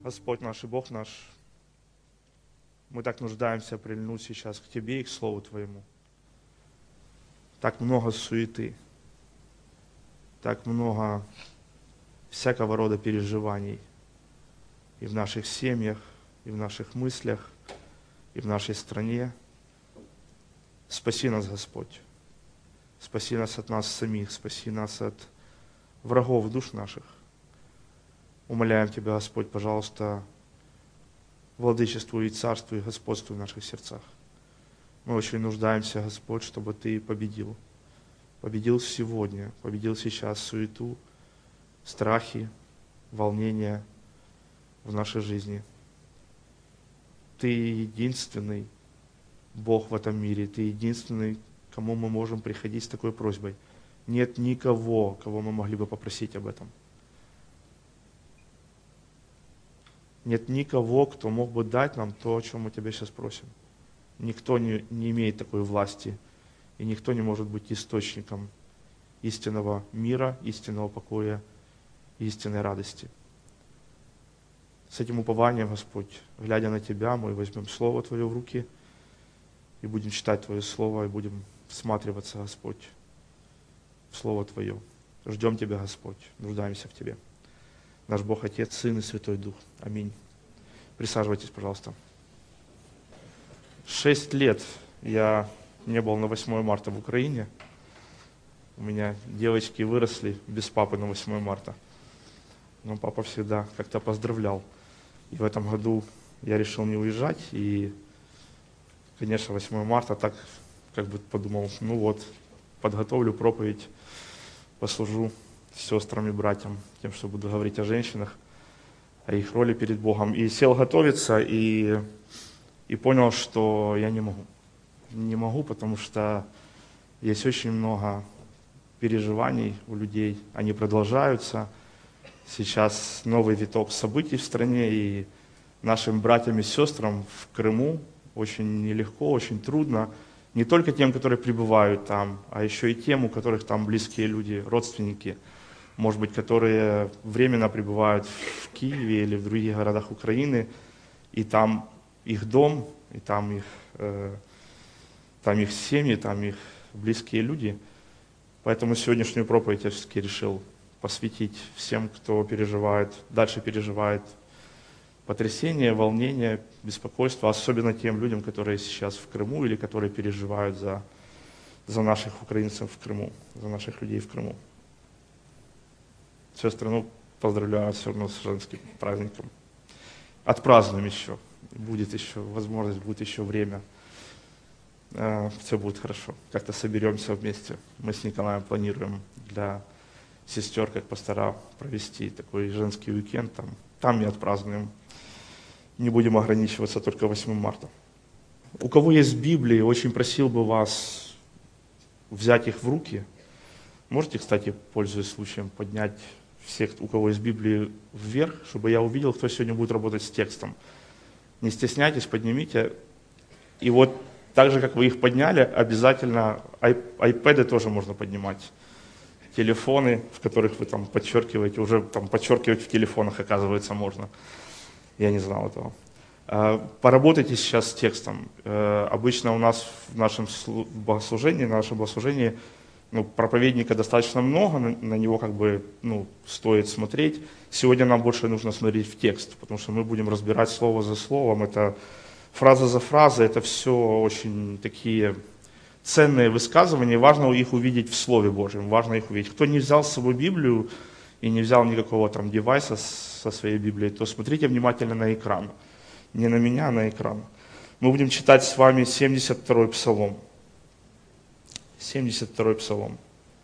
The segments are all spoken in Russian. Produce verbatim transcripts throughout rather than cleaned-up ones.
Господь наш и Бог наш, мы так нуждаемся прильнуть сейчас к Тебе и к Слову Твоему. Так много суеты, так много всякого рода переживаний и в наших семьях, и в наших мыслях, и в нашей стране. Спаси нас, Господь. Спаси нас от нас самих, спаси нас от врагов душ наших. Умоляем Тебя, Господь, пожалуйста, владычествуй и царствуй и господствуй в наших сердцах. Мы очень нуждаемся, Господь, чтобы Ты победил. Победил сегодня, победил сейчас суету, страхи, волнения в нашей жизни. Ты единственный Бог в этом мире, Ты единственный, к кому мы можем приходить с такой просьбой. Нет никого, кого мы могли бы попросить об этом. Нет никого, кто мог бы дать нам то, о чем мы Тебя сейчас просим. Никто не, не имеет такой власти, и никто не может быть источником истинного мира, истинного покоя, истинной радости. С этим упованием, Господь, глядя на Тебя, мы возьмем Слово Твое в руки и будем читать Твое Слово, и будем всматриваться, Господь, в Слово Твое. Ждем Тебя, Господь, нуждаемся в Тебе. Наш Бог, Отец, Сын и Святой Дух. Аминь. Присаживайтесь, пожалуйста. Шесть лет я не был на восьмое марта в Украине. У меня девочки выросли без папы на восьмое марта. Но папа всегда как-то поздравлял. И в этом году я решил не уезжать. И, конечно, восьмое марта так как бы подумал, ну вот, подготовлю проповедь, послужу сестрам и братьям, тем, что буду говорить о женщинах, о их роли перед Богом. И сел готовиться, и, и понял, что я не могу. Не могу, потому что есть очень много переживаний у людей, они продолжаются. Сейчас новый виток событий в стране, и нашим братьям и сестрам в Крыму очень нелегко, очень трудно. Не только тем, которые пребывают там, а еще и тем, у которых там близкие люди, родственники, может быть, которые временно пребывают в Киеве или в других городах Украины, и там их дом, и там их, э, там их семьи, там их близкие люди. Поэтому сегодняшнюю проповедь я все-таки решил посвятить всем, кто переживает, дальше переживает потрясение, волнение, беспокойство, особенно тем людям, которые сейчас в Крыму или которые переживают за, за наших украинцев в Крыму, за наших людей в Крыму. Сестры, ну, поздравляю все равно с женским праздником. Отпразднуем еще. Будет еще возможность, будет еще время. Все будет хорошо. Как-то соберемся вместе. Мы с Николаем планируем для сестер, как пастора, провести такой женский уикенд. Там, там и отпразднуем. Не будем ограничиваться только восьмым марта. У кого есть Библии, очень просил бы вас взять их в руки. Можете, кстати, пользуясь случаем, поднять всех, у кого есть Библии, вверх, чтобы я увидел, кто сегодня будет работать с текстом. Не стесняйтесь, поднимите. И вот так же, как вы их подняли, обязательно айпэды тоже можно поднимать. Телефоны, в которых вы там подчеркиваете, уже там подчеркивать в телефонах, оказывается, можно. Я не знал этого. Поработайте сейчас с текстом. Обычно у нас в нашем богослужении, в нашем богослужении, ну, проповедника достаточно много, на, на него как бы ну, стоит смотреть. Сегодня нам больше нужно смотреть в текст, потому что мы будем разбирать слово за словом. Это фраза за фразой, это все очень такие ценные высказывания. Важно их увидеть в Слове Божьем, важно их увидеть. Кто не взял с собой Библию и не взял никакого там девайса со своей Библией, то смотрите внимательно на экран. Не на меня, а на экран. Мы будем читать с вами семьдесят второй Псалом. семьдесят второй Псалом.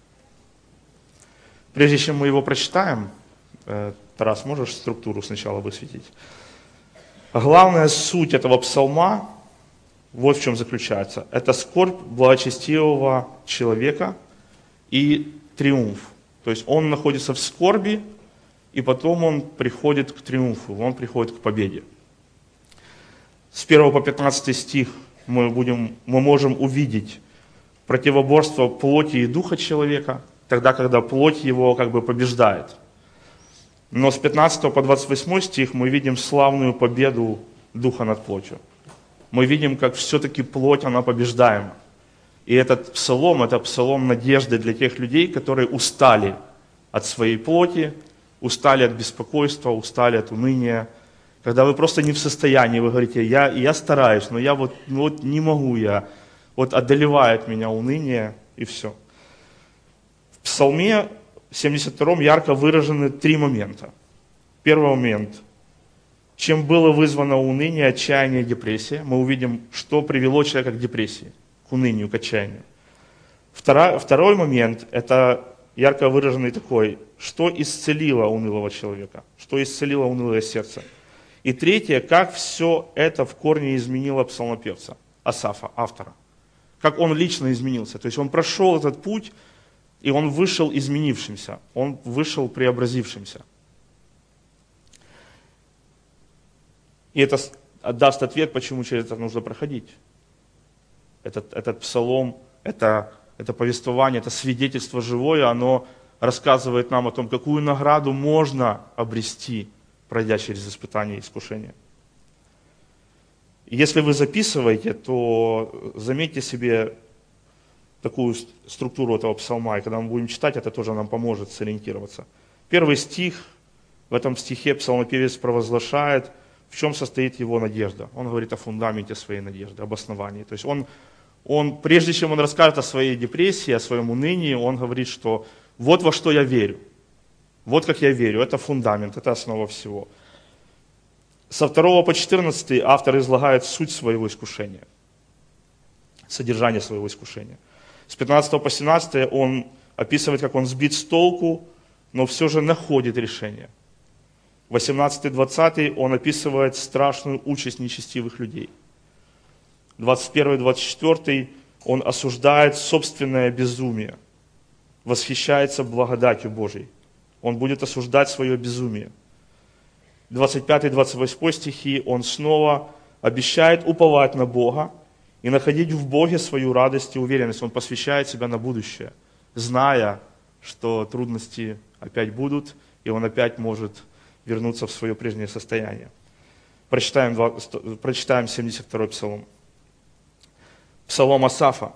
Прежде чем мы его прочитаем, Тарас, можешь структуру сначала высветить? Главная суть этого псалма, вот в чем заключается. Это скорбь благочестивого человека и триумф. То есть он находится в скорби, и потом он приходит к триумфу, он приходит к победе. С первого по пятнадцатый стих мы, будем, мы можем увидеть противоборство плоти и духа человека, тогда, когда плоть его как бы побеждает. Но с пятнадцатого по двадцать восьмой стих мы видим славную победу Духа над плотью. Мы видим, как все-таки плоть, она побеждаема. И этот псалом, это псалом надежды для тех людей, которые устали от своей плоти, устали от беспокойства, устали от уныния. Когда вы просто не в состоянии, вы говорите, я, я стараюсь, но я вот, ну вот не могу я, вот одолевает меня уныние, и все. В Псалме семьдесят втором ярко выражены три момента. Первый момент. Чем было вызвано уныние, отчаяние, депрессия, мы увидим, что привело человека к депрессии, к унынию, к отчаянию. Второй, второй момент, это ярко выраженный такой, что исцелило унылого человека, что исцелило унылое сердце. И третье, как все это в корне изменило псалмопевца, Асафа, автора. Как он лично изменился. То есть он прошел этот путь, и он вышел изменившимся, он вышел преобразившимся. И это даст ответ, почему через это нужно проходить. Этот, этот псалом, это, это повествование, это свидетельство живое, оно рассказывает нам о том, какую награду можно обрести, пройдя через испытания и искушения. Если вы записываете, то заметьте себе такую структуру этого псалма, и когда мы будем читать, это тоже нам поможет сориентироваться. Первый стих, в этом стихе псалмопевец провозглашает, в чем состоит его надежда. Он говорит о фундаменте своей надежды, об основании. То есть он, он, прежде чем он расскажет о своей депрессии, о своем унынии, он говорит, что вот во что я верю. Вот как я верю, это фундамент, это основа всего. Со второго по четырнадцатый автор излагает суть своего искушения, содержание своего искушения. С пятнадцатого по семнадцатый он описывает, как он сбит с толку, но все же находит решение. восемнадцатый-двадцатый он описывает страшную участь нечестивых людей. двадцать первый-двадцать четвёртый он осуждает собственное безумие, восхищается благодатью Божией. Он будет осуждать свое безумие. двадцать пятый-двадцать восьмой стихи он снова обещает уповать на Бога и находить в Боге свою радость и уверенность. Он посвящает себя на будущее, зная, что трудности опять будут, и он опять может вернуться в свое прежнее состояние. Прочитаем, прочитаем семьдесят второй псалом. Псалом Асафа.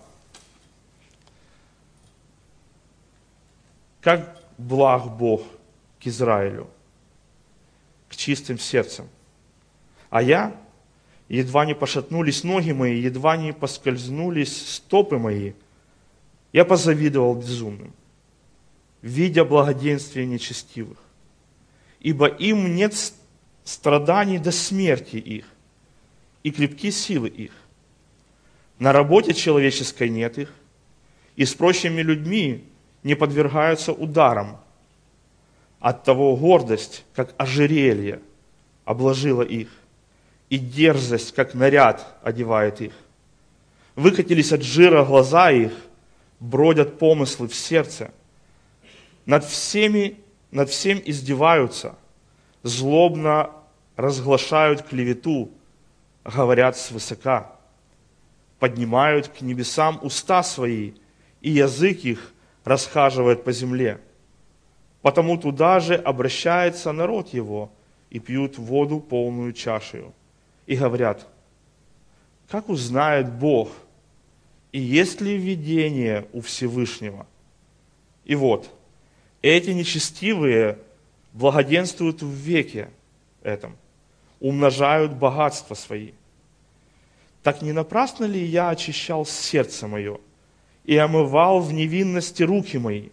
Как благ Бог к Израилю, к чистым сердцем. А я, едва не пошатнулись ноги мои, едва не поскользнулись стопы мои, я позавидовал безумным, видя благоденствие нечестивых. Ибо им нет страданий до смерти их, и крепки силы их. На работе человеческой нет их, и с прочими людьми не подвергаются ударам. Оттого гордость, как ожерелье, обложила их, и дерзость, как наряд, одевает их. Выкатились от жира глаза их, бродят помыслы в сердце. Над всеми, над всем издеваются, злобно разглашают клевету, говорят свысока, поднимают к небесам уста свои, и язык их расхаживает по земле. Потому туда же обращается народ его, и пьют воду полную чашею. И говорят, как узнает Бог, и есть ли видение у Всевышнего? И вот, эти нечестивые благоденствуют в веке этом, умножают богатства свои. Так не напрасно ли я очищал сердце мое и омывал в невинности руки мои?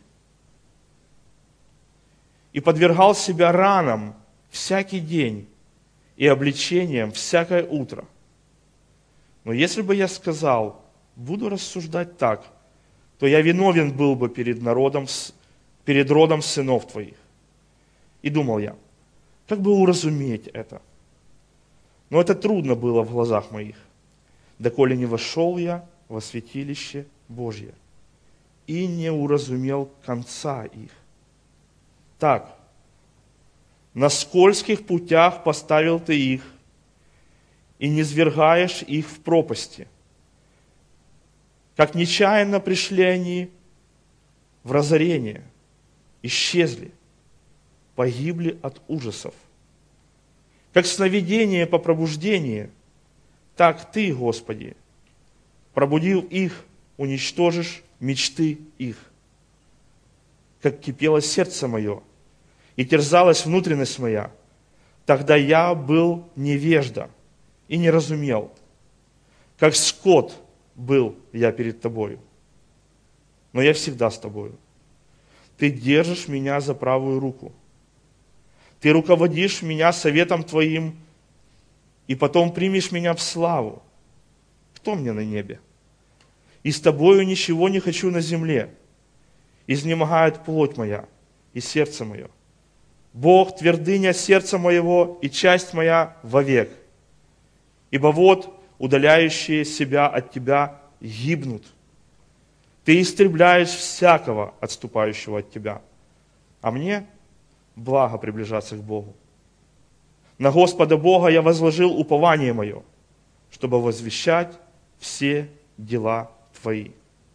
И подвергал себя ранам всякий день и обличениям всякое утро. Но если бы я сказал, буду рассуждать так, то я виновен был бы перед народом, перед родом сынов твоих. И думал я, как бы уразуметь это? Но это трудно было в глазах моих, доколе не вошел я во святилище Божье и не уразумел конца их. Так, на скользких путях поставил ты их, и не свергаешь их в пропасти. Как нечаянно пришли они в разорение, исчезли. погибли от ужасов. Как сновидение по пробуждении, так Ты, Господи, пробудил их, уничтожишь мечты их. Как кипело сердце мое, и терзалась внутренность моя, тогда я был невежда и не разумел, как скот был я перед Тобою. Но я всегда с Тобою. Ты держишь меня за правую руку. Ты руководишь меня советом Твоим, и потом примешь меня в славу. Кто мне на небе? И с Тобою ничего не хочу на земле. Изнемогает плоть моя и сердце мое. Бог, твердыня сердца моего и часть моя вовек. Ибо вот удаляющие себя от Тебя гибнут. Ты истребляешь всякого, отступающего от Тебя. А мне благо приближаться к Богу. На Господа Бога я возложил упование мое, чтобы возвещать все дела Твои.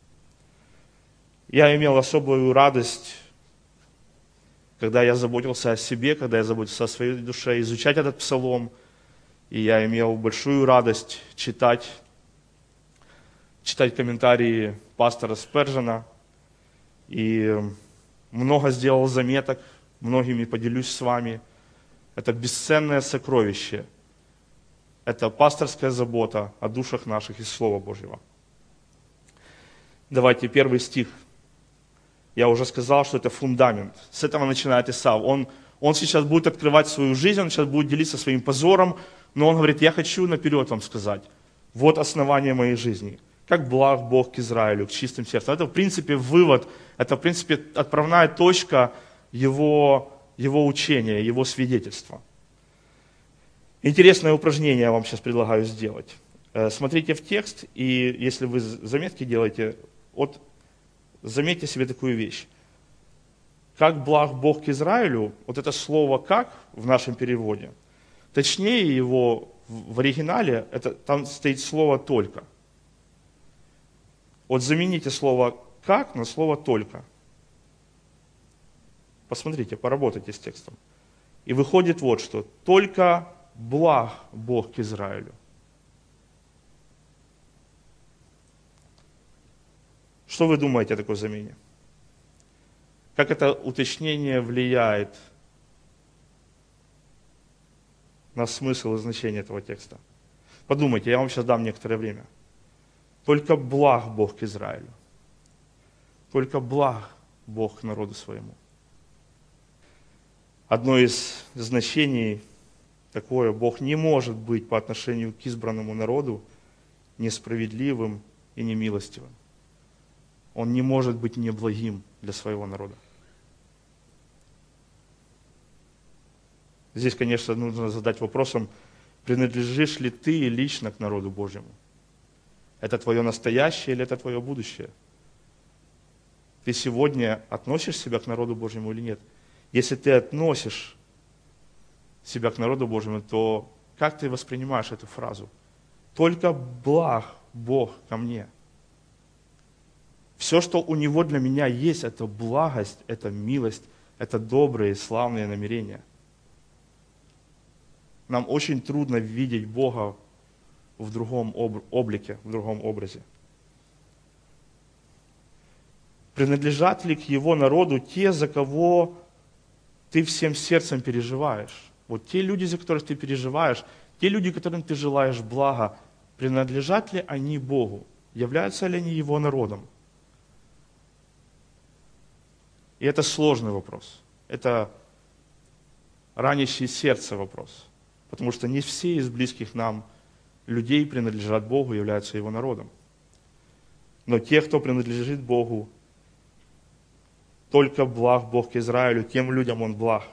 Я имел особую радость, когда я заботился о себе, когда я заботился о своей душе, изучать этот псалом. И я имел большую радость читать, читать комментарии пастора Спержена. И много сделал заметок, многими поделюсь с вами. Это бесценное сокровище. Это пасторская забота о душах наших из Слова Божьего. Давайте первый стих. Я уже сказал, что это фундамент. С этого начинает Исав. Он, он сейчас будет открывать свою жизнь, он сейчас будет делиться своим позором, но он говорит, я хочу наперед вам сказать, вот основание моей жизни. Как благ Бог к Израилю, к чистым сердцем. Это в принципе вывод, это в принципе отправная точка его, его учения, его свидетельства. Интересное упражнение я вам сейчас предлагаю сделать. Смотрите в текст, и если вы заметки делаете, вот заметьте себе такую вещь. Как благ Бог к Израилю, вот это слово «как» в нашем переводе, точнее его в оригинале, это, там стоит слово «только». Вот замените слово «как» на слово «только». Посмотрите, поработайте с текстом. И выходит вот что. Только благ Бог к Израилю. Что вы думаете о такой замене? Как это уточнение влияет на смысл и значение этого текста? Подумайте, я вам сейчас дам некоторое время. Только благ Бог к Израилю. Только благ Бог к народу своему. Одно из значений такое, Бог не может быть по отношению к избранному народу несправедливым и немилостивым. Он не может быть неблагим для своего народа. Здесь, конечно, нужно задать вопросом, принадлежишь ли ты лично к народу Божьему? Это твое настоящее или это твое будущее? Ты сегодня относишь себя к народу Божьему или нет? Если ты относишь себя к народу Божьему, то как ты воспринимаешь эту фразу? Только благ Бог ко мне. Все, что у Него для меня есть, это благость, это милость, это добрые и славные намерения. Нам очень трудно видеть Бога в другом облике, в другом образе. Принадлежат ли к Его народу те, за кого ты всем сердцем переживаешь? Вот те люди, за которых ты переживаешь, те люди, которым ты желаешь блага, принадлежат ли они Богу? Являются ли они Его народом? И это сложный вопрос. Это ранящий сердце вопрос. Потому что не все из близких нам людей принадлежат Богу, являются Его народом. Но те, кто принадлежит Богу, только благ Бог к Израилю, тем людям Он благ.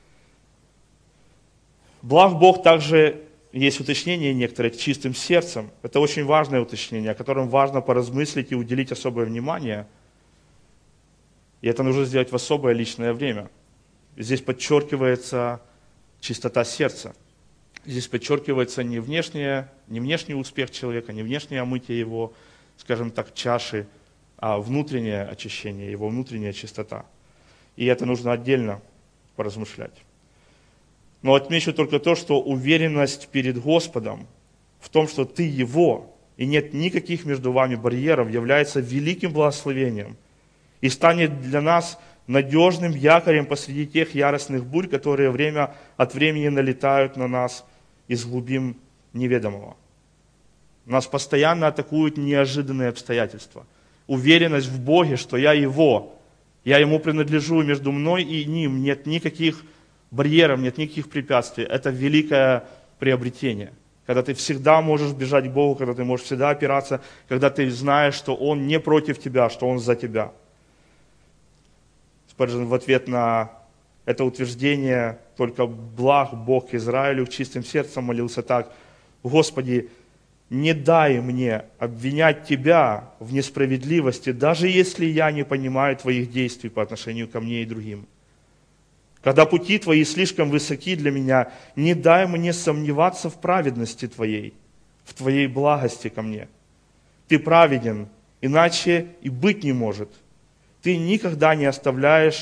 Благ Бог также, есть уточнение некоторые, чистым сердцем. Это очень важное уточнение, о котором важно поразмыслить и уделить особое внимание. И это нужно сделать в особое личное время. Здесь подчеркивается чистота сердца. Здесь подчеркивается не, внешнее, не внешний успех человека, не внешнее омытие его, скажем так, чаши, а внутреннее очищение, его внутренняя чистота. И это нужно отдельно поразмышлять. Но отмечу только то, что уверенность перед Господом в том, что ты Его, и нет никаких между вами барьеров, является великим благословением и станет для нас надежным якорем посреди тех яростных бурь, которые время от времени налетают на нас из глубин неведомого. Нас постоянно атакуют неожиданные обстоятельства. Уверенность в Боге, что я Его, я Ему принадлежу, и между мной и Ним нет никаких барьеров, нет никаких препятствий. Это великое приобретение. Когда ты всегда можешь бежать к Богу, когда ты можешь всегда опираться, когда ты знаешь, что Он не против тебя, что Он за тебя. Спurgeon в ответ на это утверждение «Только благ Бог Израилю» чистым сердцем молился так: «Господи, не дай мне обвинять Тебя в несправедливости, даже если я не понимаю Твоих действий по отношению ко мне и другим. Когда пути Твои слишком высоки для меня, не дай мне сомневаться в праведности Твоей, в Твоей благости ко мне. Ты праведен, иначе и быть не может. Ты никогда не оставляешь,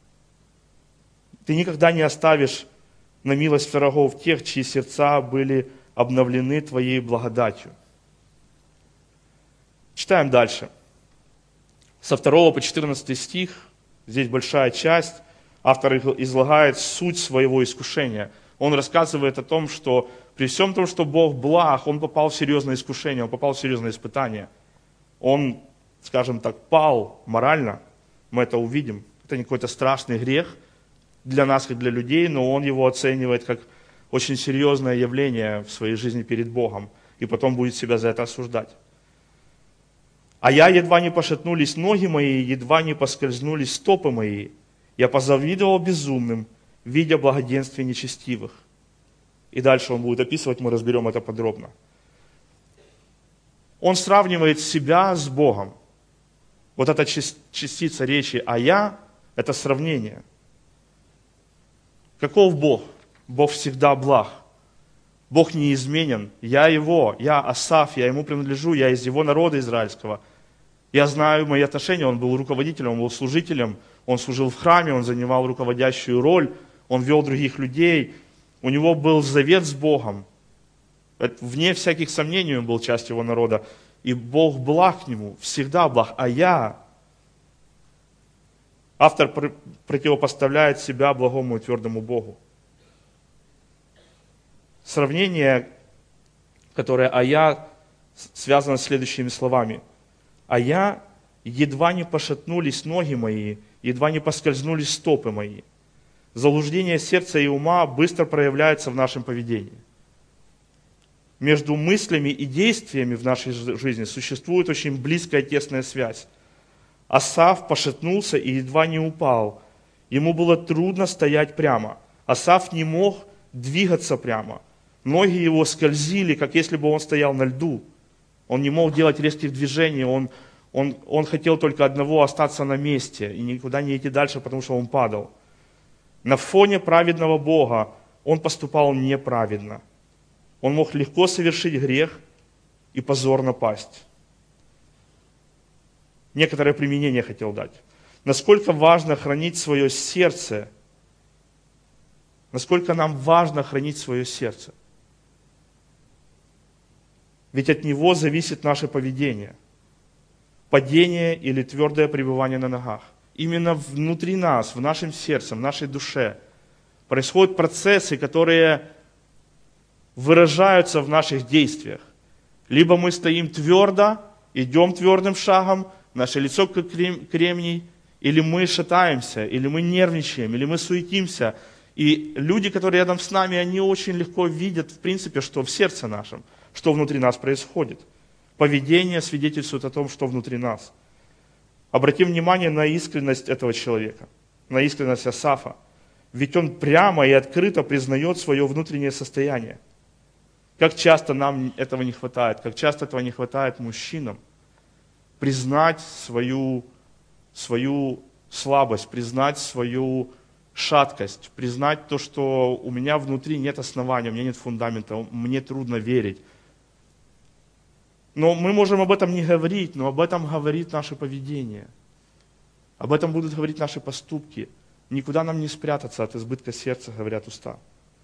ты никогда не оставишь на милость врагов тех, чьи сердца были обновлены Твоей благодатью». Читаем дальше. Со второго по четырнадцатый стих, здесь большая часть. Автор излагает суть своего искушения. Он рассказывает о том, что при всем том, что Бог благ, он попал в серьезное искушение, он попал в серьезное испытание. Он, скажем так, пал морально, мы это увидим. Это не какой-то страшный грех для нас, как для людей, но он его оценивает как очень серьезное явление в своей жизни перед Богом, и потом будет себя за это осуждать. «А я едва не пошатнулись ноги мои, едва не поскользнулись стопы мои. Я позавидовал безумным, видя благоденствие нечестивых». И дальше он будет описывать, мы разберем это подробно. Он сравнивает себя с Богом. Вот эта частица речи «а я» – это сравнение. Каков Бог? Бог всегда благ. Бог неизменен. Я Его, я Асаф, я Ему принадлежу, я из Его народа израильского. Я знаю мои отношения, Он был руководителем, Он был служителем, Он служил в храме, Он занимал руководящую роль, Он вел других людей. У Него был завет с Богом. Вне всяких сомнений Он был частью Его народа. И Бог благ к Нему, всегда благ. А я... Автор противопоставляет себя благому и твердому Богу. Сравнение, которое «а я» связано с следующими словами. «А я едва не пошатнулись ноги мои, едва не поскользнулись стопы мои». Заблуждение сердца и ума быстро проявляется в нашем поведении. Между мыслями и действиями в нашей жизни существует очень близкая тесная связь. Асаф пошатнулся и едва не упал. Ему было трудно стоять прямо. Асаф не мог двигаться прямо. Ноги его скользили, как если бы он стоял на льду. Он не мог делать резких движений, он, он, он хотел только одного – остаться на месте и никуда не идти дальше, потому что он падал. На фоне праведного Бога он поступал неправедно. Он мог легко совершить грех и позорно пасть. Некоторое применение хотел дать. Насколько важно хранить свое сердце, насколько нам важно хранить свое сердце. Ведь от него зависит наше поведение, падение или твердое пребывание на ногах. Именно внутри нас, в нашем сердце, в нашей душе происходят процессы, которые выражаются в наших действиях. Либо мы стоим твердо, идем твердым шагом, наше лицо как кремний, или мы шатаемся, или мы нервничаем, или мы суетимся. И люди, которые рядом с нами, они очень легко видят, в принципе, что в сердце нашем, что внутри нас происходит. Поведение свидетельствует о том, что внутри нас. Обратим внимание на искренность этого человека, на искренность Асафа. Ведь он прямо и открыто признает свое внутреннее состояние. Как часто нам этого не хватает, как часто этого не хватает мужчинам. Признать свою, свою слабость, признать свою шаткость, признать то, что у меня внутри нет основания, у меня нет фундамента, мне трудно верить. Но мы можем об этом не говорить, но об этом говорит наше поведение. Об этом будут говорить наши поступки. Никуда нам не спрятаться от избытка сердца, говорят уста.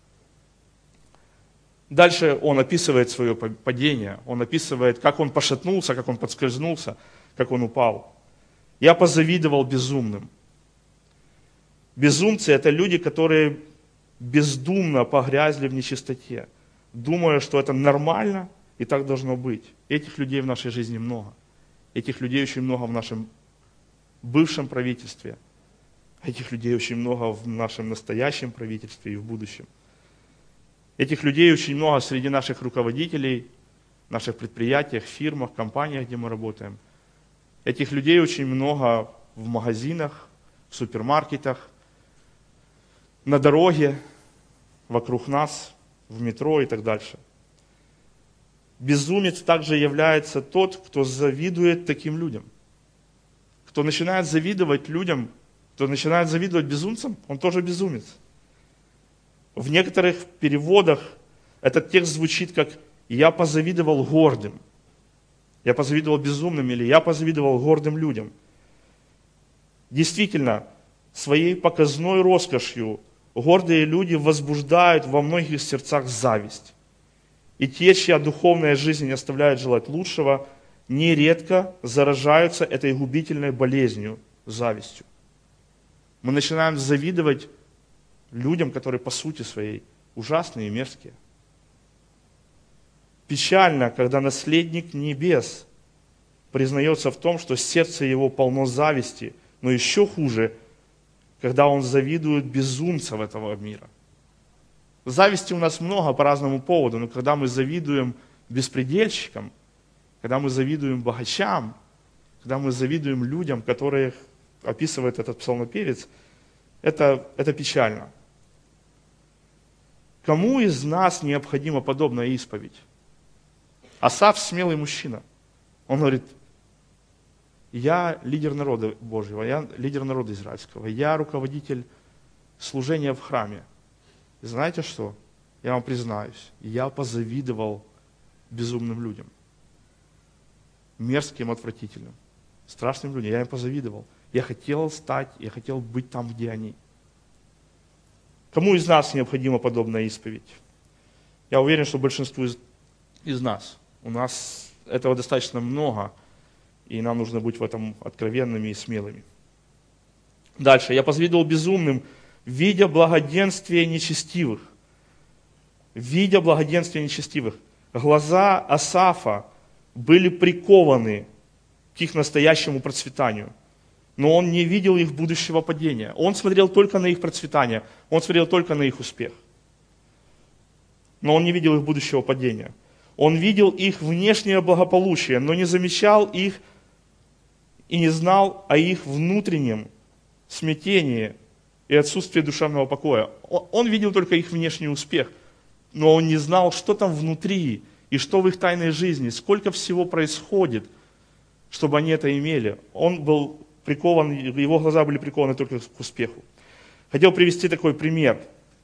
Дальше он описывает свое падение, он описывает, как он пошатнулся, как он подскользнулся, как он упал. «Я позавидовал безумным». Безумцы – это люди, которые бездумно погрязли в нечистоте, думая, что это нормально и так должно быть. Этих людей в нашей жизни много. Этих людей очень много в нашем бывшем правительстве. Этих людей очень много в нашем настоящем правительстве и в будущем. Этих людей очень много среди наших руководителей, наших предприятиях, фирмах, компаниях, где мы работаем. Этих людей очень много в магазинах, в супермаркетах, на дороге, вокруг нас, в метро и так дальше. Безумец также является тот, кто завидует таким людям. Кто начинает завидовать людям, кто начинает завидовать безумцам, он тоже безумец. В некоторых переводах этот текст звучит как «я позавидовал гордым», «я позавидовал безумным» или «я позавидовал гордым людям». Действительно, своей показной роскошью гордые люди возбуждают во многих сердцах зависть. И те, чья духовная жизнь не оставляет желать лучшего, нередко заражаются этой губительной болезнью, завистью. Мы начинаем завидовать людям, которые по сути своей ужасные и мерзкие. Печально, когда наследник небес признается в том, что сердце его полно зависти, но еще хуже, когда он завидует безумцам этого мира. Зависти у нас много по разному поводу, но когда мы завидуем беспредельщикам, когда мы завидуем богачам, когда мы завидуем людям, которых описывает этот псалмопевец, это, это печально. Кому из нас необходима подобная исповедь? Асаф смелый мужчина. Он говорит, я лидер народа Божьего, я лидер народа израильского, я руководитель служения в храме. И знаете что? Я вам признаюсь, я позавидовал безумным людям. Мерзким, отвратительным, страшным людям. Я им позавидовал. Я хотел стать, я хотел быть там, где они. Кому из нас необходима подобная исповедь? Я уверен, что большинству из, из нас. У нас этого достаточно много, и нам нужно быть в этом откровенными и смелыми. Дальше. Я позавидовал безумным, видя благоденствие нечестивых. Видя благоденствие нечестивых. Глаза Асафа были прикованы к их настоящему процветанию. Но он не видел их будущего падения. Он смотрел только на их процветание. Он смотрел только на их успех. Но он не видел их будущего падения. Он видел их внешнее благополучие, но не замечал их и не знал о их внутреннем смятении и отсутствии душевного покоя. Он видел только их внешний успех, но он не знал, что там внутри и что в их тайной жизни, сколько всего происходит, чтобы они это имели. Он был прикован, его глаза были прикованы только к успеху. Хотел привести такой пример.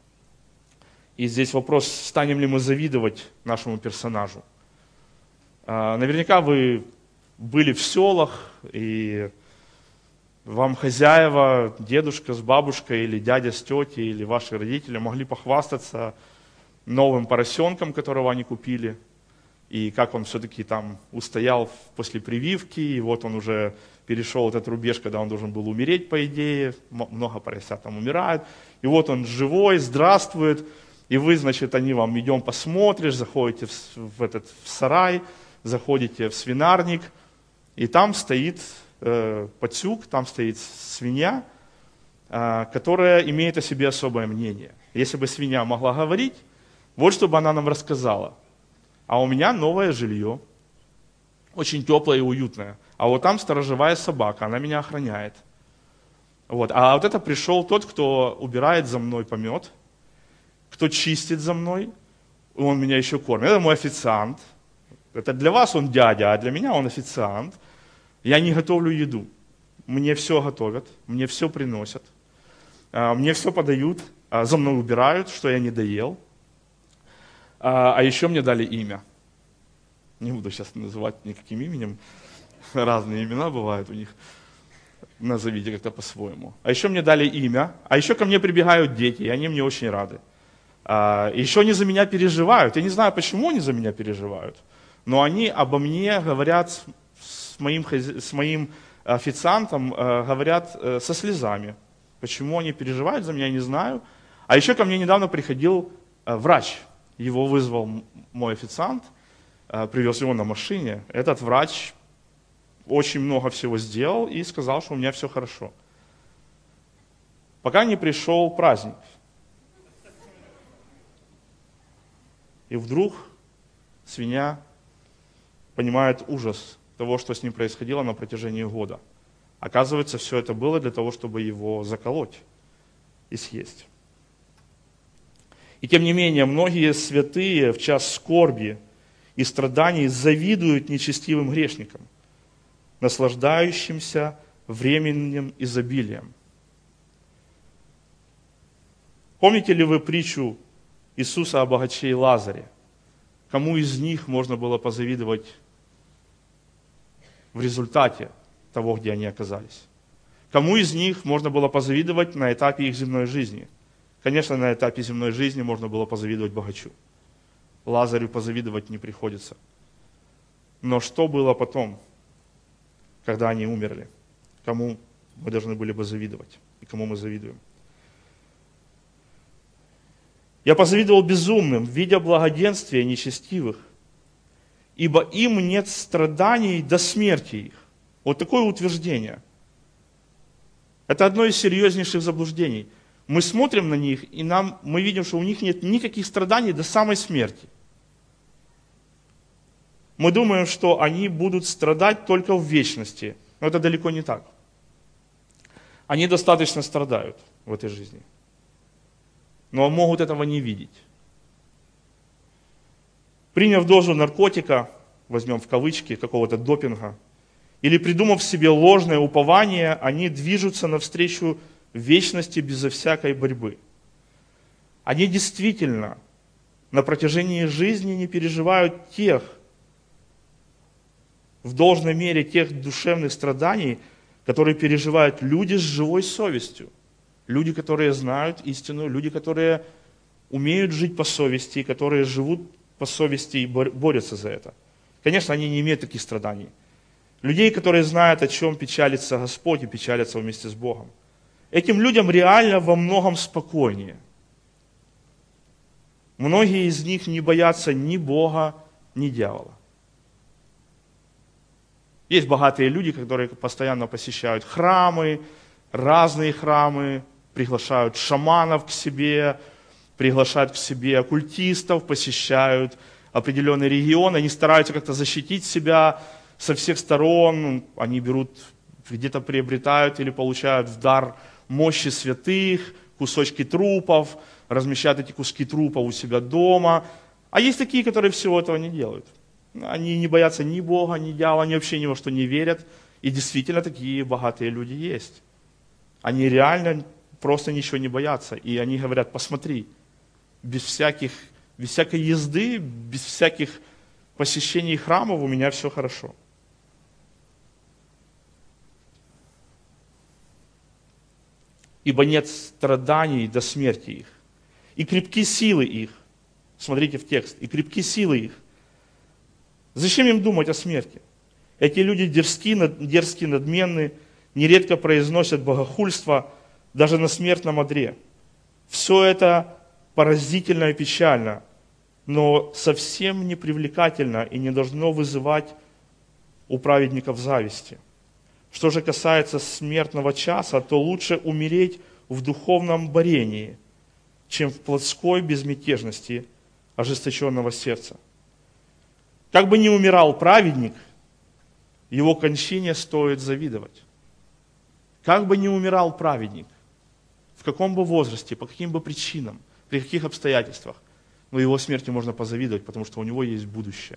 И здесь вопрос, станем ли мы завидовать нашему персонажу. Наверняка вы были в селах, и вам хозяева, дедушка с бабушкой, или дядя с тетей, или ваши родители могли похвастаться новым поросенком, которого они купили, и как он все-таки там устоял после прививки, и вот он уже перешел этот рубеж, когда он должен был умереть, по идее, много поросят там умирают, и вот он живой, здравствует, и вы, значит, они вам, идем посмотришь, заходите в, в этот в сарай, заходите в свинарник, и там стоит э, пацюк, там стоит свинья, э, которая имеет о себе особое мнение. Если бы свинья могла говорить, вот что бы она нам рассказала. А у меня новое жилье, очень теплое и уютное. А вот там сторожевая собака, она меня охраняет. Вот. А вот это пришел тот, кто убирает за мной помет, кто чистит за мной, он меня еще кормит. Это мой официант. Это для вас он дядя, а для меня он официант. Я не готовлю еду. Мне все готовят, мне все приносят, мне все подают, за мной убирают, что я не доел. А еще мне дали имя. Не буду сейчас называть никаким именем. Разные имена бывают у них. назовите как-то по-своему. А еще мне дали имя, а еще ко мне прибегают дети, и они мне очень рады. А, еще они за меня переживают. Я не знаю, почему они за меня переживают, но они обо мне говорят с моим, с моим официантом, говорят со слезами. Почему они переживают за меня, я не знаю. А еще ко мне недавно приходил врач. Его вызвал мой официант, привез его на машине. Этот врач очень много всего сделал и сказал, что у меня все хорошо. Пока не пришел праздник. И вдруг свинья понимает ужас того, что с ним происходило на протяжении года. Оказывается, все это было для того, чтобы его заколоть и съесть. И тем не менее, многие святые в час скорби и страданий завидуют нечестивым грешникам, наслаждающимся временным изобилием. Помните ли вы притчу Иисуса о богаче и Лазаре? Кому из них можно было позавидовать в результате того, где они оказались? Кому из них можно было позавидовать на этапе их земной жизни? Конечно, на этапе земной жизни можно было позавидовать богачу. Лазарю позавидовать не приходится. Но что было потом, когда они умерли? Кому мы должны были бы завидовать? И кому мы завидуем? Я позавидовал безумным, видя благоденствие нечестивых, ибо им нет страданий до смерти их. Вот такое утверждение. Это одно из серьезнейших заблуждений. Мы смотрим на них, и нам, мы видим, что у них нет никаких страданий до самой смерти. Мы думаем, что они будут страдать только в вечности. Но это далеко не так. Они достаточно страдают в этой жизни. Но могут этого не видеть. Приняв дозу наркотика, возьмем в кавычки, какого-то допинга, или придумав себе ложное упование, они движутся навстречу вечности безо всякой борьбы. Они действительно на протяжении жизни не переживают тех, в должной мере тех душевных страданий, которые переживают люди с живой совестью. Люди, которые знают истину, люди, которые умеют жить по совести, которые живут по совести и борются за это. Конечно, они не имеют таких страданий. Людей, которые знают, о чем печалится Господь и печалятся вместе с Богом. Этим людям реально во многом спокойнее. Многие из них не боятся ни Бога, ни дьявола. Есть богатые люди, которые постоянно посещают храмы, разные храмы, приглашают шаманов к себе, приглашают к себе оккультистов, посещают определенный регион, они стараются как-то защитить себя со всех сторон, они берут, где-то приобретают или получают в дар мощи святых, кусочки трупов, размещают эти куски трупов у себя дома. А есть такие, которые всего этого не делают. Они не боятся ни Бога, ни дьявола, они вообще ни во что не верят. И действительно такие богатые люди есть. Они реально просто ничего не боятся. И они говорят, посмотри, без всяких, без всякой езды, без всяких посещений храмов у меня все хорошо. Ибо нет страданий до смерти их. И крепки силы их. Смотрите в текст. И крепки силы их. Зачем им думать о смерти? Эти люди дерзки, дерзки, надменны, нередко произносят богохульство даже на смертном одре. Все это поразительно и печально, но совсем не привлекательно и не должно вызывать у праведников зависти. Что же касается смертного часа, то лучше умереть в духовном борении, чем в плотской безмятежности ожесточенного сердца. Как бы ни умирал праведник, его кончине стоит завидовать. Как бы ни умирал праведник, в каком бы возрасте, по каким бы причинам, при каких обстоятельствах, но его смерти можно позавидовать, потому что у него есть будущее.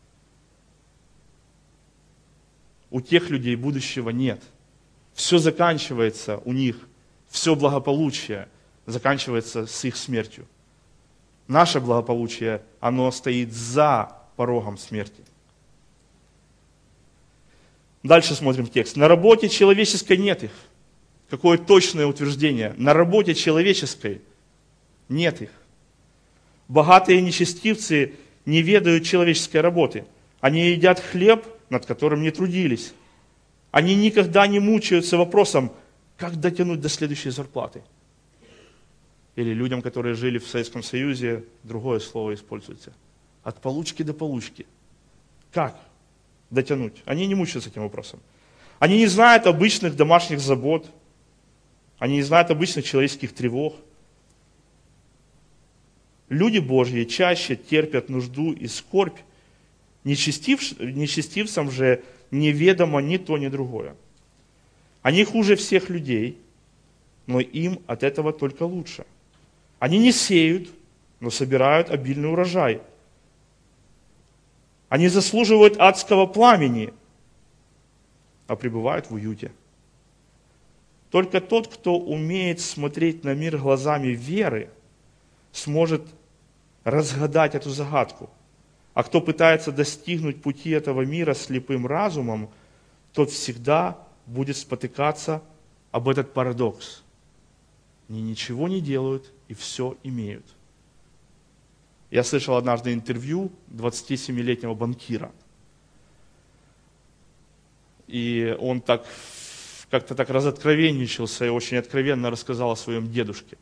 У тех людей будущего нет. Все заканчивается у них, все благополучие заканчивается с их смертью. Наше благополучие, оно стоит за порогом смерти. Дальше смотрим текст. На работе человеческой нет их. Какое точное утверждение. На работе человеческой нет их. Богатые нечестивцы не ведают человеческой работы. Они едят хлеб, над которым не трудились. Они никогда не мучаются вопросом, как дотянуть до следующей зарплаты. Или людям, которые жили в Советском Союзе, другое слово используется. От получки до получки. Как дотянуть? Они не мучаются этим вопросом. Они не знают обычных домашних забот. Они не знают обычных человеческих тревог. Люди Божьи чаще терпят нужду и скорбь. Нечестив, нечестивцам же неведомо ни то, ни другое. Они хуже всех людей, но им от этого только лучше. Они не сеют, но собирают обильный урожай. Они заслуживают адского пламени, а пребывают в уюте. Только тот, кто умеет смотреть на мир глазами веры, сможет разгадать эту загадку. А кто пытается достигнуть пути этого мира слепым разумом, тот всегда будет спотыкаться об этот парадокс. Они ничего не делают и все имеют. Я слышал однажды интервью двадцатисемилетнего банкира. И он так, как-то так разоткровенничался и очень откровенно рассказал о своем дедушке.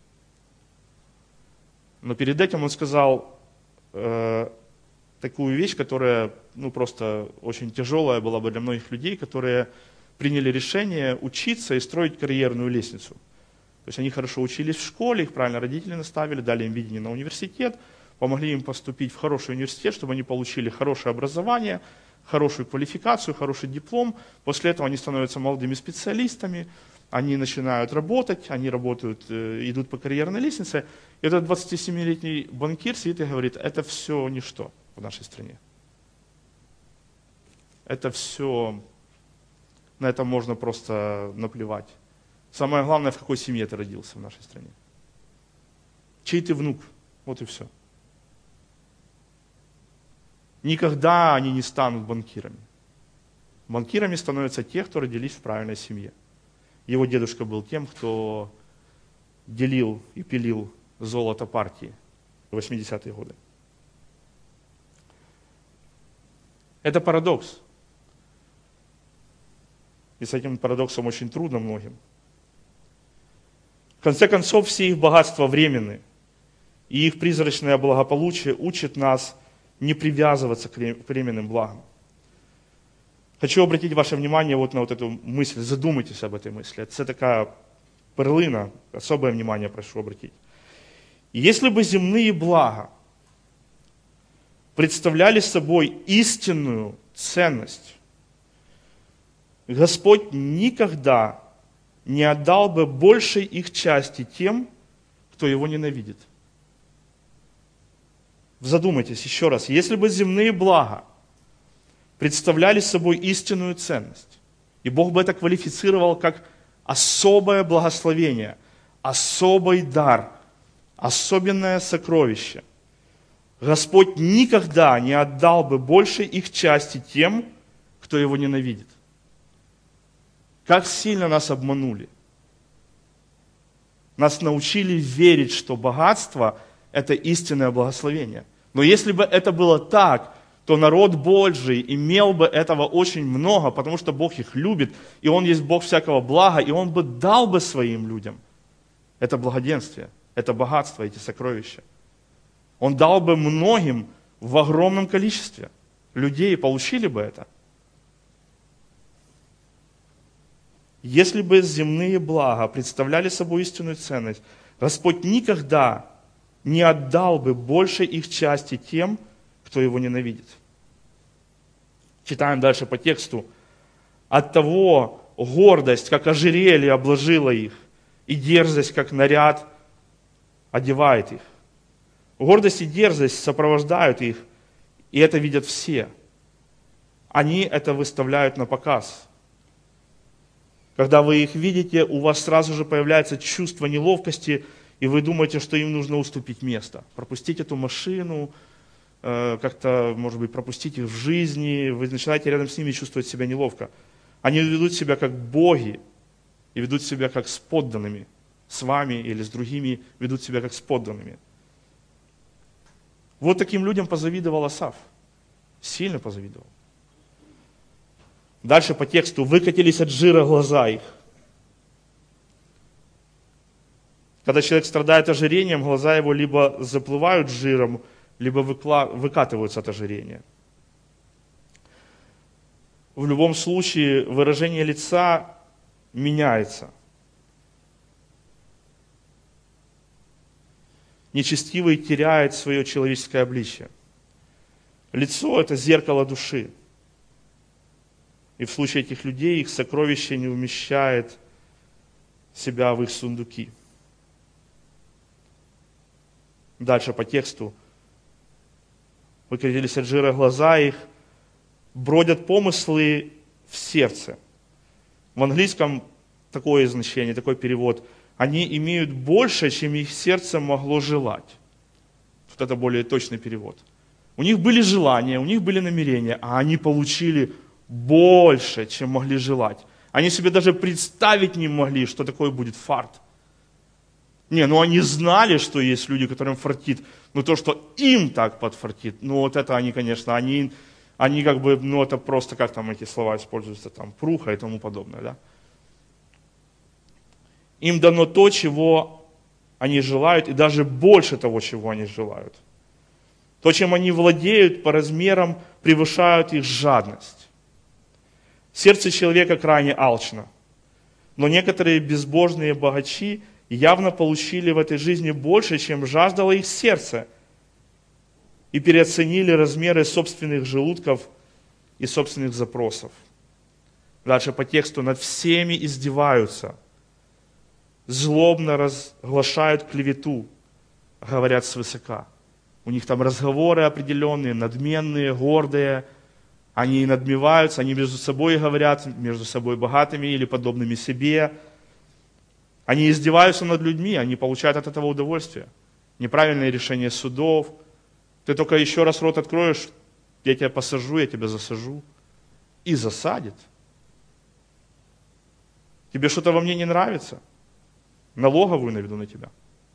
Но перед этим он сказал э, такую вещь, которая ну, просто очень тяжелая была бы для многих людей, которые приняли решение учиться и строить карьерную лестницу. То есть они хорошо учились в школе, их правильно родители наставили, дали им видение на университет, помогли им поступить в хороший университет, чтобы они получили хорошее образование, хорошую квалификацию, хороший диплом. После этого они становятся молодыми специалистами, они начинают работать, они работают, идут по карьерной лестнице. И этот двадцатисемилетний банкир сидит и говорит, это все ничто в нашей стране. Это все, на это можно просто наплевать. Самое главное, в какой семье ты родился в нашей стране. Чей ты внук, вот и все. Никогда они не станут банкирами. Банкирами становятся те, кто родились в правильной семье. Его дедушка был тем, кто делил и пилил золото партии в восьмидесятые годы. Это парадокс. И с этим парадоксом очень трудно многим. В конце концов, все их богатства временны, и их призрачное благополучие учит нас не привязываться к временным благам. Хочу обратить ваше внимание вот на вот эту мысль, задумайтесь об этой мысли. Это такая перлина, особое внимание прошу обратить. Если бы земные блага представляли собой истинную ценность, Господь никогда не отдал бы большей их части тем, кто его ненавидит. Задумайтесь еще раз. Если бы земные блага представляли собой истинную ценность, и Бог бы это квалифицировал как особое благословение, особый дар, особенное сокровище, Господь никогда не отдал бы большей их части тем, кто его ненавидит. Как сильно нас обманули. Нас научили верить, что богатство – это истинное благословение. Но если бы это было так, то народ Божий имел бы этого очень много, потому что Бог их любит, и Он есть Бог всякого блага, и Он бы дал бы своим людям это благоденствие, это богатство, эти сокровища. Он дал бы многим в огромном количестве людей, получили бы это. Если бы земные блага представляли собой истинную ценность, Господь никогда не отдал бы большей их части тем, кто его ненавидит. Читаем дальше по тексту. Оттого гордость, как ожерелье, обложила их, и дерзость, как наряд, одевает их. Гордость и дерзость сопровождают их, и это видят все. Они это выставляют на показ. Когда вы их видите, у вас сразу же появляется чувство неловкости, и вы думаете, что им нужно уступить место. Пропустить эту машину, как-то, может быть, пропустить их в жизни, вы начинаете рядом с ними чувствовать себя неловко. Они ведут себя как боги и ведут себя как с подданными. С вами или с другими ведут себя как с подданными. Вот таким людям позавидовал Асав. Сильно позавидовал. Дальше по тексту. Выкатились от жира глаза их. Когда человек страдает ожирением, глаза его либо заплывают жиром, либо выкатываются от ожирения. В любом случае выражение лица меняется. Нечестивый теряет свое человеческое обличие. Лицо – это зеркало души. И в случае этих людей их сокровище не вмещает себя в их сундуки. Дальше по тексту. Выкатились от жира глаза их, бродят помыслы в сердце. В английском такое значение, такой перевод. Они имеют больше, чем их сердце могло желать. Вот это более точный перевод. У них были желания, у них были намерения, а они получили больше, чем могли желать. Они себе даже представить не могли, что такое будет фарт. Не, ну они знали, что есть люди, которым фартит, но то, что им так подфартит, ну вот это они, конечно, они, они как бы, ну это просто, как там эти слова используются, там, пруха и тому подобное, да. Им дано то, чего они желают, и даже больше того, чего они желают. То, чем они владеют, по размерам превышают их жадность. Сердце человека крайне алчно, но некоторые безбожные богачи явно получили в этой жизни больше, чем жаждало их сердце, и переоценили размеры собственных желудков и собственных запросов. Дальше по тексту. Над всеми издеваются, злобно разглашают клевету, говорят свысока. У них там разговоры определенные, надменные, гордые. Они надмеваются, они между собой говорят, между собой богатыми или подобными себе. Они издеваются над людьми, они получают от этого удовольствие. Неправильное решение судов. Ты только еще раз рот откроешь, я тебя посажу, я тебя засажу. И засадит. Тебе что-то во мне не нравится? Налоговую наведу на тебя.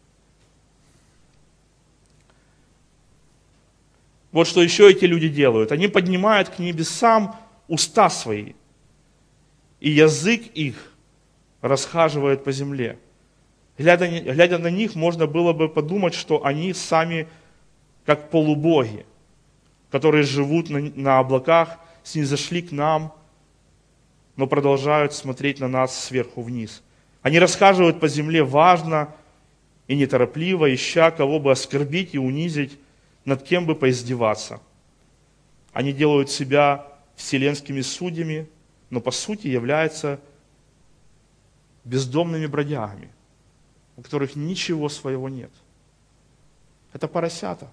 Вот что еще эти люди делают. Они поднимают к небесам уста свои, и язык их расхаживает по земле. Глядя, глядя на них, можно было бы подумать, что они сами как полубоги, которые живут на, на облаках, снизошли к нам, но продолжают смотреть на нас сверху вниз. Они расхаживают по земле важно и неторопливо, ища кого бы оскорбить и унизить, над кем бы поиздеваться. Они делают себя вселенскими судьями, но по сути являются бездомными бродягами, у которых ничего своего нет. Это поросята.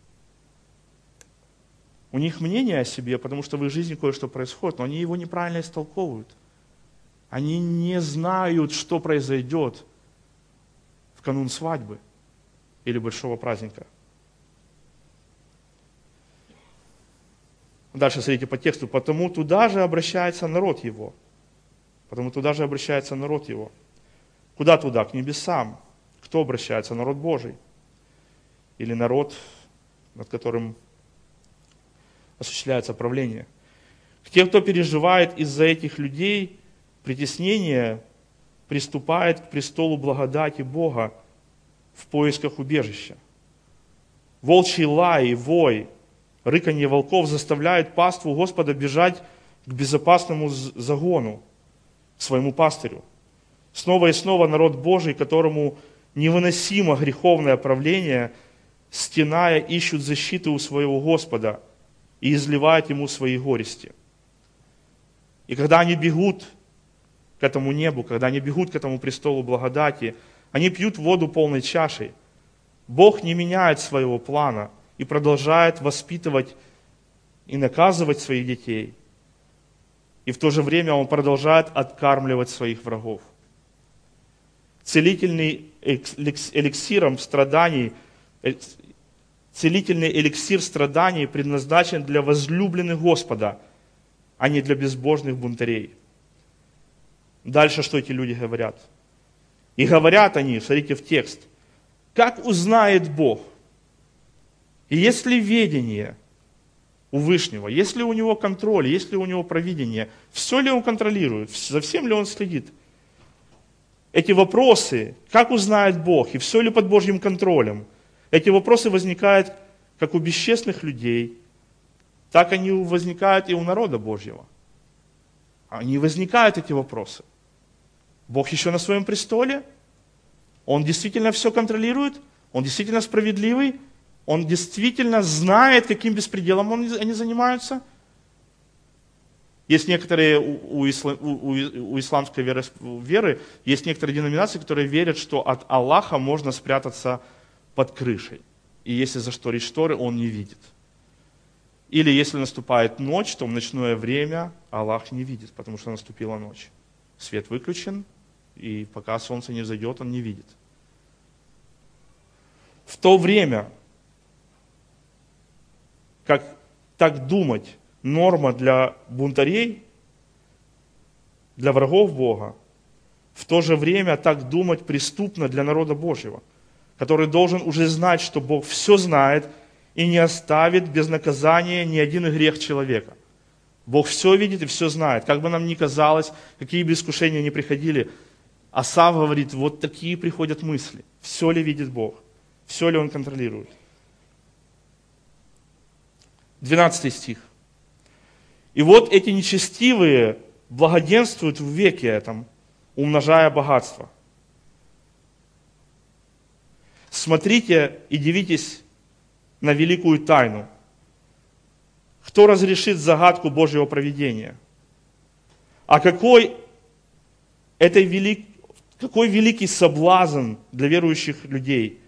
У них мнение о себе, потому что в их жизни кое-что происходит, но они его неправильно истолковывают. Они не знают, что произойдет в канун свадьбы или большого праздника. Дальше смотрите по тексту. «Потому туда же обращается народ его». Потому туда же обращается народ его. Куда туда? К небесам. Кто обращается? Народ Божий. Или народ, над которым осуществляется правление. К тем, кто переживает из-за этих людей притеснение, приступает к престолу благодати Бога в поисках убежища. Волчий лай и вой, рыканье волков заставляют паству Господа бежать к безопасному загону, к своему пастырю. Снова и снова народ Божий, которому невыносимо греховное правление, стеная, ищут защиты у своего Господа и изливают Ему свои горести. И когда они бегут к этому небу, когда они бегут к этому престолу благодати, они пьют воду полной чашей. Бог не меняет своего плана и продолжает воспитывать и наказывать своих детей. И в то же время Он продолжает откармливать своих врагов. Целительный эликсиром страданий, целительный эликсир страданий предназначен для возлюбленных Господа, а не для безбожных бунтарей. Дальше что эти люди говорят? И говорят они, смотрите в текст, как узнает Бог? И есть ли ведение у Вышнего, есть ли у него контроль, есть ли у него провидение, все ли он контролирует, за всем ли он следит? Эти вопросы, как узнает Бог, и все ли под Божьим контролем, эти вопросы возникают как у бесчестных людей, так они возникают и у народа Божьего. Они возникают, эти вопросы. Бог еще на своем престоле, Он действительно все контролирует, Он действительно справедливый, Он действительно знает, каким беспределом они занимаются. Есть некоторые у, у, исла, у, у исламской веры, веры, есть некоторые деноминации, которые верят, что от Аллаха можно спрятаться под крышей. И если зашторить шторы, Он не видит. Или если наступает ночь, то в ночное время Аллах не видит, потому что наступила ночь. Свет выключен, и пока солнце не взойдет, Он не видит. В то время, как так думать, норма для бунтарей, для врагов Бога, в то же время так думать преступно для народа Божьего, который должен уже знать, что Бог все знает и не оставит без наказания ни один грех человека. Бог все видит и все знает. Как бы нам ни казалось, какие бы искушения ни приходили, Асав говорит, вот такие приходят мысли. Все ли видит Бог? Все ли Он контролирует? двенадцатый стих. И вот эти нечестивые благоденствуют в веке этом, умножая богатство. Смотрите и дивитесь на великую тайну. Кто разрешит загадку Божьего провидения? А какой, это велик, какой великий соблазн для верующих людей?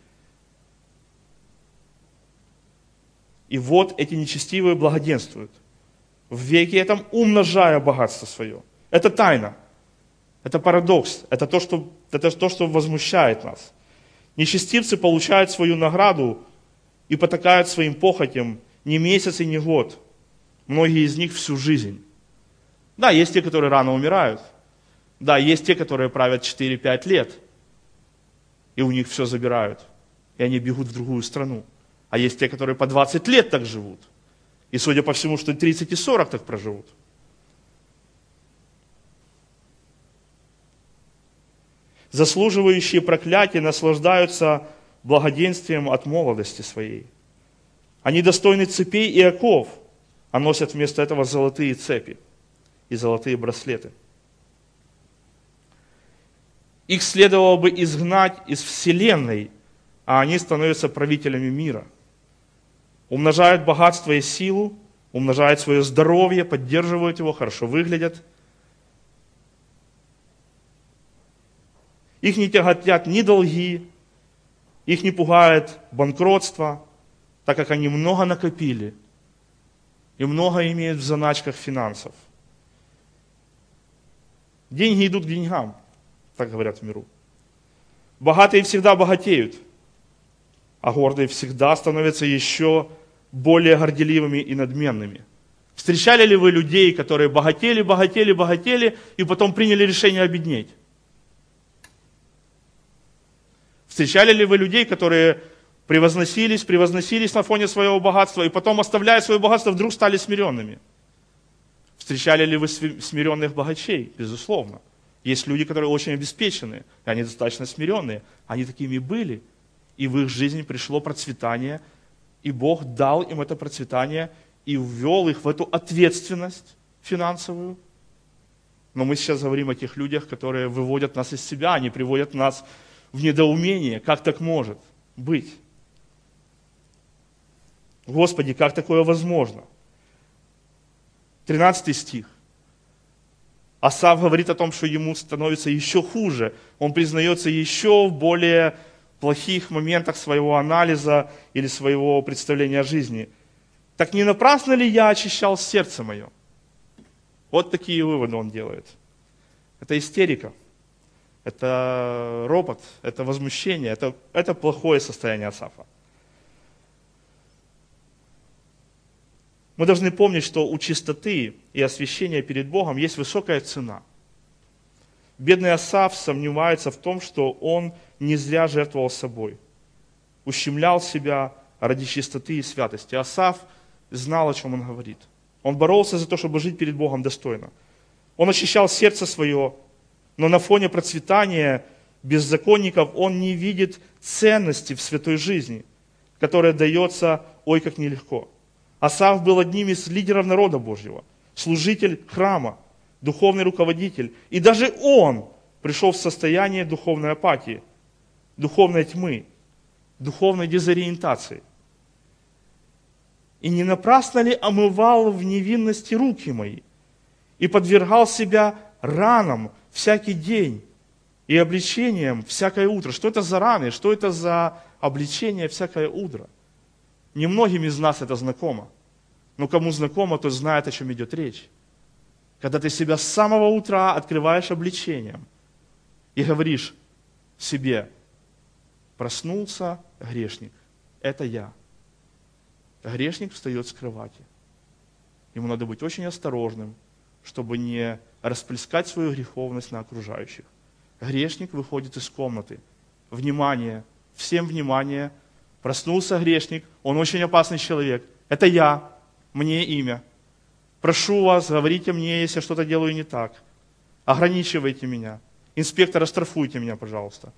И вот эти нечестивые благоденствуют в веке этом, умножая богатство свое. Это тайна. Это парадокс. Это то, что, это то, что возмущает нас. Нечестивцы получают свою награду и потакают своим похотям не месяц и не год. Многие из них всю жизнь. Да, есть те, которые рано умирают. Да, есть те, которые правят четыре-пять лет. И у них все забирают. И они бегут в другую страну. А есть те, которые по двадцать лет так живут. И судя по всему, что тридцать и сорок так проживут. Заслуживающие проклятия наслаждаются благоденствием от молодости своей. Они достойны цепей и оков, а носят вместо этого золотые цепи и золотые браслеты. Их следовало бы изгнать из вселенной, а они становятся правителями мира. Умножают богатство и силу, умножают свое здоровье, поддерживают его, хорошо выглядят. Их не тяготят ни долги, их не пугает банкротство, так как они много накопили и много имеют в заначках финансов. Деньги идут к деньгам, так говорят в миру. Богатые всегда богатеют, а гордые всегда становятся еще более горделивыми и надменными. Встречали ли вы людей, которые богатели, богатели, богатели, и потом приняли решение обеднеть? Встречали ли вы людей, которые превозносились, превозносились на фоне своего богатства, и потом, оставляя свое богатство, вдруг стали смиренными? Встречали ли вы смиренных богачей? Безусловно. Есть люди, которые очень обеспечены, и они достаточно смиренные. Они такими были. И в их жизнь пришло процветание, и Бог дал им это процветание и ввел их в эту ответственность финансовую. Но мы сейчас говорим о тех людях, которые выводят нас из себя, они приводят нас в недоумение. Как так может быть? Господи, как такое возможно? тринадцатый стих. Асав говорит о том, что ему становится еще хуже. Он признается еще в более плохих моментах своего анализа или своего представления о жизни. Так не напрасно ли я очищал сердце мое? Вот такие выводы он делает. Это истерика, это ропот, это возмущение, это, это плохое состояние Асафа. Мы должны помнить, что у чистоты и освящения перед Богом есть высокая цена. Бедный Асаф сомневается в том, что он не зря жертвовал собой, ущемлял себя ради чистоты и святости. Асаф знал, о чем он говорит. Он боролся за то, чтобы жить перед Богом достойно. Он очищал сердце свое, но на фоне процветания беззаконников он не видит ценности в святой жизни, которая дается, ой, как нелегко. Асаф был одним из лидеров народа Божьего, служитель храма, духовный руководитель. И даже он пришел в состояние духовной апатии, духовной тьмы, духовной дезориентации. И не напрасно ли омывал в невинности руки мои и подвергал себя ранам всякий день и обличениям всякое утро? Что это за раны? Что это за обличение всякое утро? Немногим из нас это знакомо. Но кому знакомо, тот знает, о чем идет речь. Когда ты себя с самого утра открываешь обличением и говоришь себе: проснулся грешник, это я. Грешник встает с кровати. Ему надо быть очень осторожным, чтобы не расплескать свою греховность на окружающих. Грешник выходит из комнаты. Внимание, всем внимание. Проснулся грешник, он очень опасный человек. Это я, мне имя. Прошу вас, говорите мне, если я что-то делаю не так. Ограничивайте меня. Инспектор, оштрафуйте меня, пожалуйста.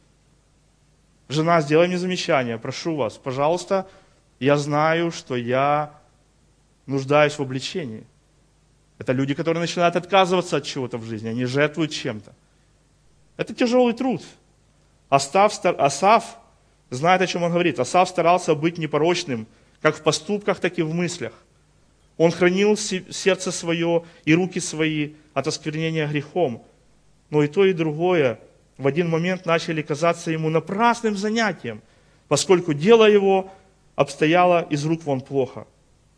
Жена, сделай мне замечание, прошу вас, пожалуйста. Я знаю, что я нуждаюсь в обличении. Это люди, которые начинают отказываться от чего-то в жизни, они жертвуют чем-то. Это тяжелый труд. Асаф, Асаф знает, о чем он говорит. Асаф старался быть непорочным, как в поступках, так и в мыслях. Он хранил сердце свое и руки свои от осквернения грехом. Но и то, и другое в один момент начали казаться ему напрасным занятием, поскольку дело его обстояло из рук вон плохо.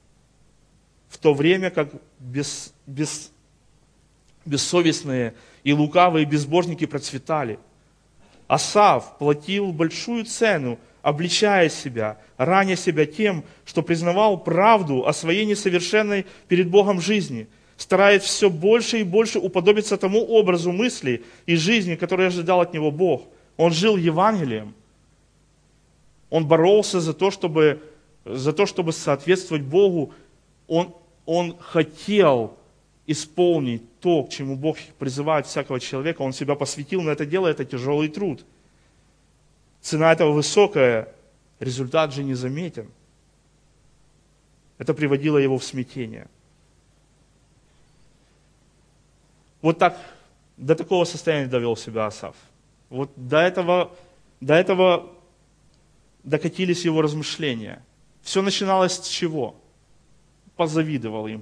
В то время как бес, бес, бессовестные и лукавые безбожники процветали. Асаф платил большую цену, обличая себя, раня себя тем, что признавал правду о своей несовершенной перед Богом жизни, стараясь все больше и больше уподобиться тому образу мысли и жизни, который ожидал от него Бог. Он жил Евангелием. Он боролся за то, чтобы, за то, чтобы соответствовать Богу. Он, он хотел исполнить то, к чему Бог призывает всякого человека. Он себя посвятил на это дело, это тяжелый труд. Цена этого высокая, результат же незаметен. Это приводило его в смятение. Вот так, до такого состояния довел себя Асаф. Вот до этого, до этого докатились его размышления. Все начиналось с чего? Позавидовал им.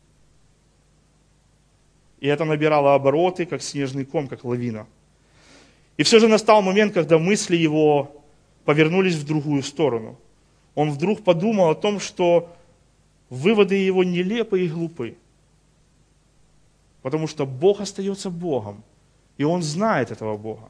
И это набирало обороты, как снежный ком, как лавина. И все же настал момент, когда мысли его повернулись в другую сторону. Он вдруг подумал о том, что выводы его нелепы и глупы. Потому что Бог остается Богом, и он знает этого Бога.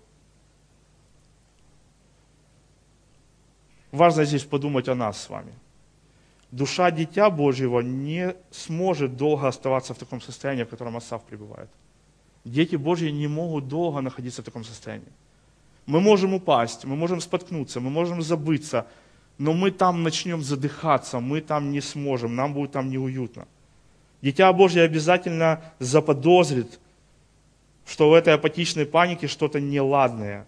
Важно здесь подумать о нас с вами. Душа Дитя Божьего не сможет долго оставаться в таком состоянии, в котором Асаф пребывает. Дети Божьи не могут долго находиться в таком состоянии. Мы можем упасть, мы можем споткнуться, мы можем забыться, но мы там начнем задыхаться, мы там не сможем, нам будет там неуютно. Дитя Божье обязательно заподозрит, что в этой апатичной панике что-то неладное.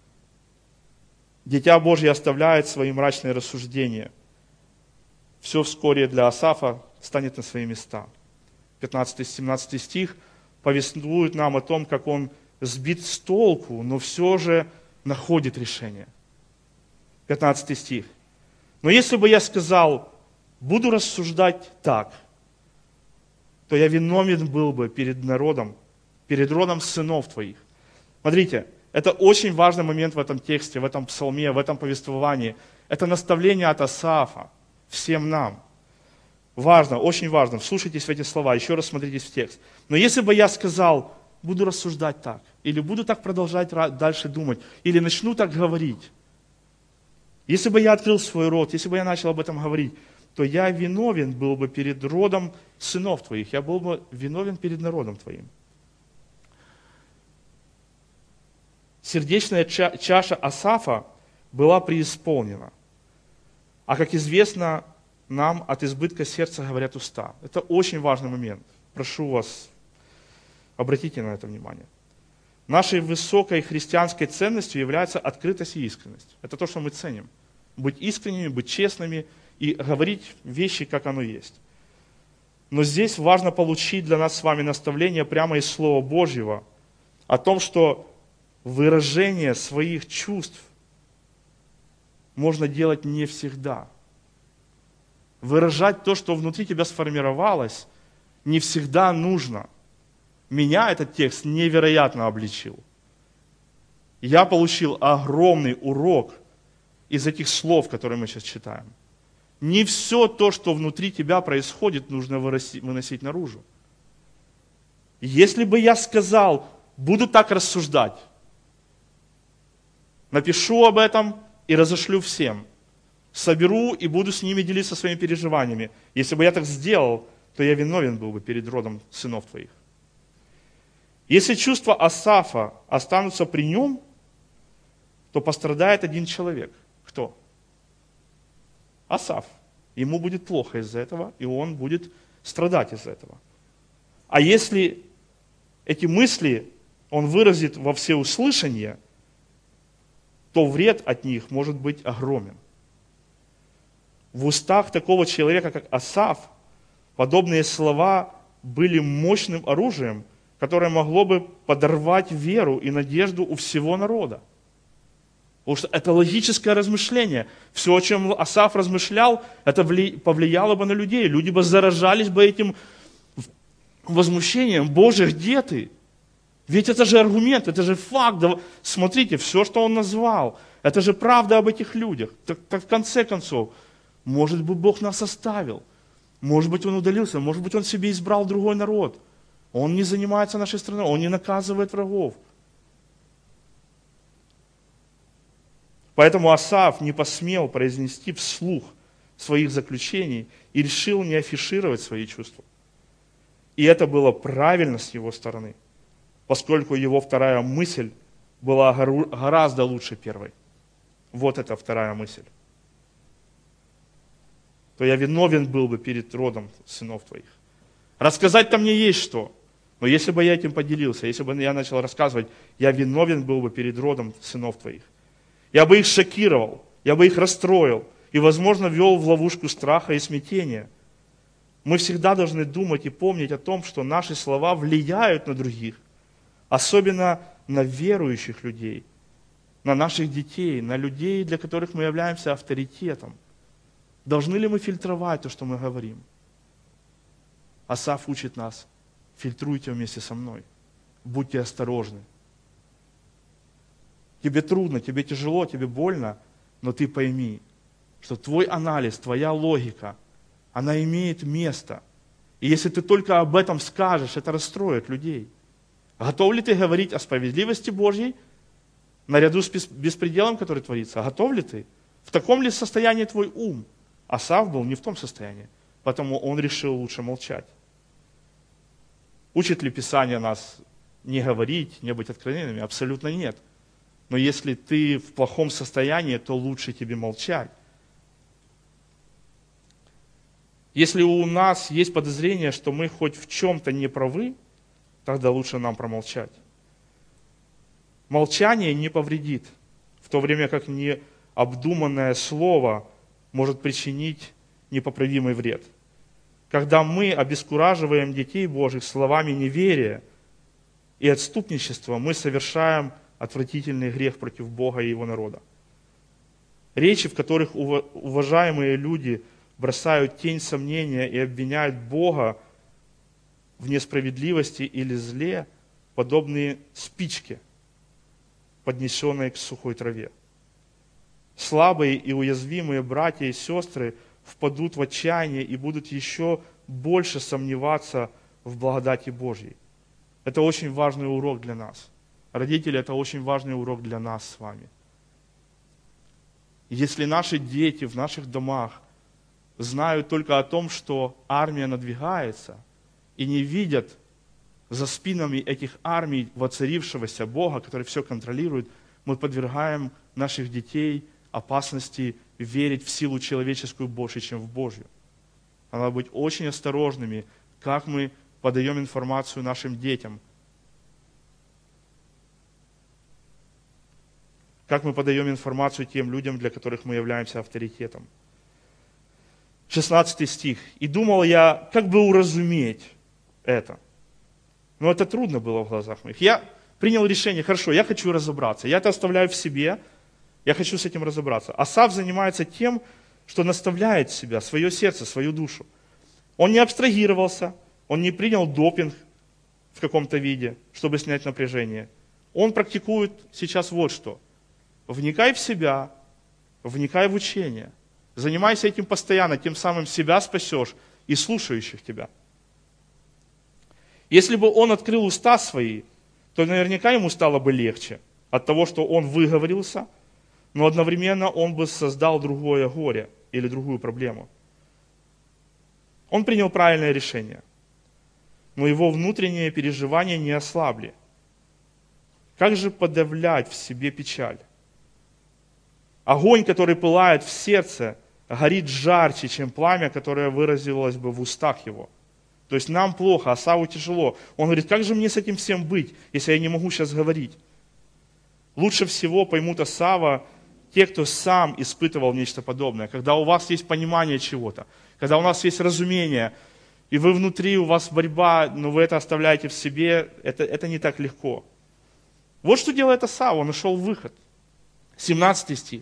Дитя Божье оставляет свои мрачные рассуждения. Все вскоре для Асафа станет на свои места. пятнадцатый-семнадцатый стих повествуют нам о том, как он сбит с толку, но все же находит решение. пятнадцатый стих. Но если бы я сказал, буду рассуждать так, то я виновен был бы перед народом, перед родом сынов твоих. Смотрите, это очень важный момент в этом тексте, в этом псалме, в этом повествовании. Это наставление от Асафа всем нам. Важно, очень важно. Вслушайтесь в эти слова, еще раз смотритесь в текст. Но если бы я сказал, буду рассуждать так, или буду так продолжать дальше думать, или начну так говорить, если бы я открыл свой рот, если бы я начал об этом говорить, то я виновен был бы перед родом сынов твоих, я был бы виновен перед народом твоим. Сердечная ча- чаша Асафа была преисполнена. А как известно, нам от избытка сердца говорят уста. Это очень важный момент. Прошу вас, обратите на это внимание. Нашей высокой христианской ценностью является открытость и искренность. Это то, что мы ценим. Быть искренними, быть честными и говорить вещи, как оно есть. Но здесь важно получить для нас с вами наставление прямо из Слова Божьего о том, что выражение своих чувств можно делать не всегда. Выражать то, что внутри тебя сформировалось, не всегда нужно. Меня этот текст невероятно обличил. Я получил огромный урок из этих слов, которые мы сейчас читаем. Не все то, что внутри тебя происходит, нужно выносить наружу. Если бы я сказал, буду так рассуждать, напишу об этом и разошлю всем, соберу и буду с ними делиться своими переживаниями. Если бы я так сделал, то я виновен был бы перед родом сынов твоих. Если чувства Асафа останутся при нем, то пострадает один человек. Кто? Асаф. Ему будет плохо из-за этого, и он будет страдать из-за этого. А если эти мысли он выразит во всеуслышание, то вред от них может быть огромен. В устах такого человека, как Асаф, подобные слова были мощным оружием, которое могло бы подорвать веру и надежду у всего народа. Потому что это логическое размышление. Все, о чем Асаф размышлял, это повлияло бы на людей. Люди бы заражались бы этим возмущением. Боже, где ты? Ведь это же аргумент, это же факт. Смотрите, все, что он назвал, это же правда об этих людях. Так, так в конце концов, может быть, Бог нас оставил. Может быть, Он удалился. Может быть, Он себе избрал другой народ. Он не занимается нашей страной, Он не наказывает врагов. Поэтому Асаф не посмел произнести вслух своих заключений и решил не афишировать свои чувства. И это было правильно с его стороны, поскольку его вторая мысль была гораздо лучше первой. Вот это вторая мысль. То я виновен был бы перед родом сынов твоих. Рассказать-то мне есть что. Но если бы я этим поделился, если бы я начал рассказывать, я виновен был бы перед родом сынов твоих. Я бы их шокировал, я бы их расстроил и, возможно, ввел в ловушку страха и смятения. Мы всегда должны думать и помнить о том, что наши слова влияют на других, особенно на верующих людей, на наших детей, на людей, для которых мы являемся авторитетом. Должны ли мы фильтровать то, что мы говорим? Асаф учит нас: фильтруйте вместе со мной, будьте осторожны. Тебе трудно, тебе тяжело, тебе больно, но ты пойми, что твой анализ, твоя логика, она имеет место. И если ты только об этом скажешь, это расстроит людей. Готов ли ты говорить о справедливости Божьей наряду с беспределом, который творится? Готов ли ты? В таком ли состоянии твой ум? Асаф был не в том состоянии, потому он решил лучше молчать. Учит ли Писание нас не говорить, не быть откровенными? Абсолютно нет. Но если ты в плохом состоянии, то лучше тебе молчать. Если у нас есть подозрение, что мы хоть в чем-то не правы, тогда лучше нам промолчать. Молчание не повредит, в то время как необдуманное слово может причинить непоправимый вред. Когда мы обескураживаем детей Божьих словами неверия и отступничества, мы совершаем отвратительный грех против Бога и Его народа. Речи, в которых уважаемые люди бросают тень сомнения и обвиняют Бога в несправедливости или зле, подобные спичке, поднесенной к сухой траве. Слабые и уязвимые братья и сестры впадут в отчаяние и будут еще больше сомневаться в благодати Божьей. Это очень важный урок для нас. Родители, это очень важный урок для нас с вами. Если наши дети в наших домах знают только о том, что армия надвигается, и не видят за спинами этих армий воцарившегося Бога, который все контролирует, мы подвергаем наших детей опасности верить в силу человеческую больше, чем в Божью. Надо быть очень осторожными, как мы подаем информацию нашим детям. Как мы подаем информацию тем людям, для которых мы являемся авторитетом. шестнадцатый стих. «И думал я, как бы уразуметь это». Но это трудно было в глазах моих. Я принял решение, хорошо, я хочу разобраться. Я это оставляю в себе, я хочу с этим разобраться. Асаф занимается тем, что наставляет себя, свое сердце, свою душу. Он не абстрагировался, он не принял допинг в каком-то виде, чтобы снять напряжение. Он практикует сейчас вот что. Вникай в себя, вникай в учение. Занимайся этим постоянно, тем самым себя спасешь и слушающих тебя. Если бы он открыл уста свои, то наверняка ему стало бы легче от того, что он выговорился, но одновременно он бы создал другое горе или другую проблему. Он принял правильное решение, но его внутренние переживания не ослабли. Как же подавлять в себе печаль? Огонь, который пылает в сердце, горит жарче, чем пламя, которое выразилось бы в устах его. То есть нам плохо, Асаву тяжело. Он говорит, как же мне с этим всем быть, если я не могу сейчас говорить? Лучше всего поймут Асава те, кто сам испытывал нечто подобное. Когда у вас есть понимание чего-то, когда у нас есть разумение, и вы внутри, у вас борьба, но вы это оставляете в себе, это, это не так легко. Вот что делает Асав, он нашел выход. семнадцатый стих.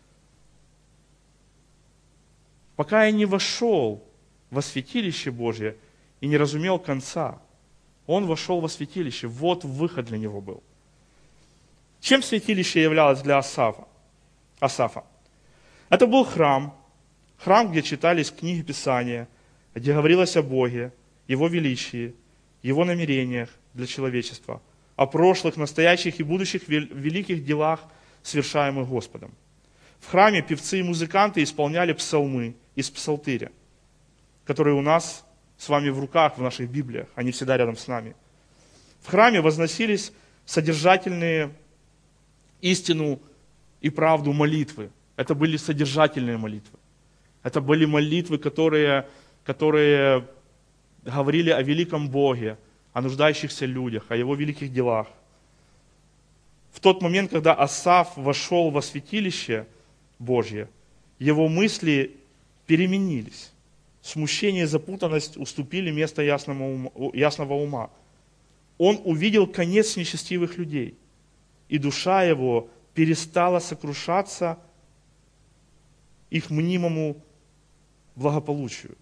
«Пока я не вошел во святилище Божье и не разумел конца, он вошел во святилище». Вот выход для него был. Чем святилище являлось для Асафа? Асафа? Это был храм, храм, где читались книги Писания, где говорилось о Боге, Его величии, Его намерениях для человечества, о прошлых, настоящих и будущих великих делах, совершаемых Господом. В храме певцы и музыканты исполняли псалмы из псалтыря, которые у нас с вами в руках, в наших Библиях, они всегда рядом с нами. В храме возносились содержательные истину и правду молитвы. Это были содержательные молитвы. Это были молитвы, которые, которые говорили о великом Боге, о нуждающихся людях, о Его великих делах. В тот момент, когда Асаф вошел во святилище Божье, его мысли переменились. Смущение и запутанность уступили место ясного ума. Он увидел конец нечестивых людей, и душа его перестала сокрушаться их мнимому благополучию.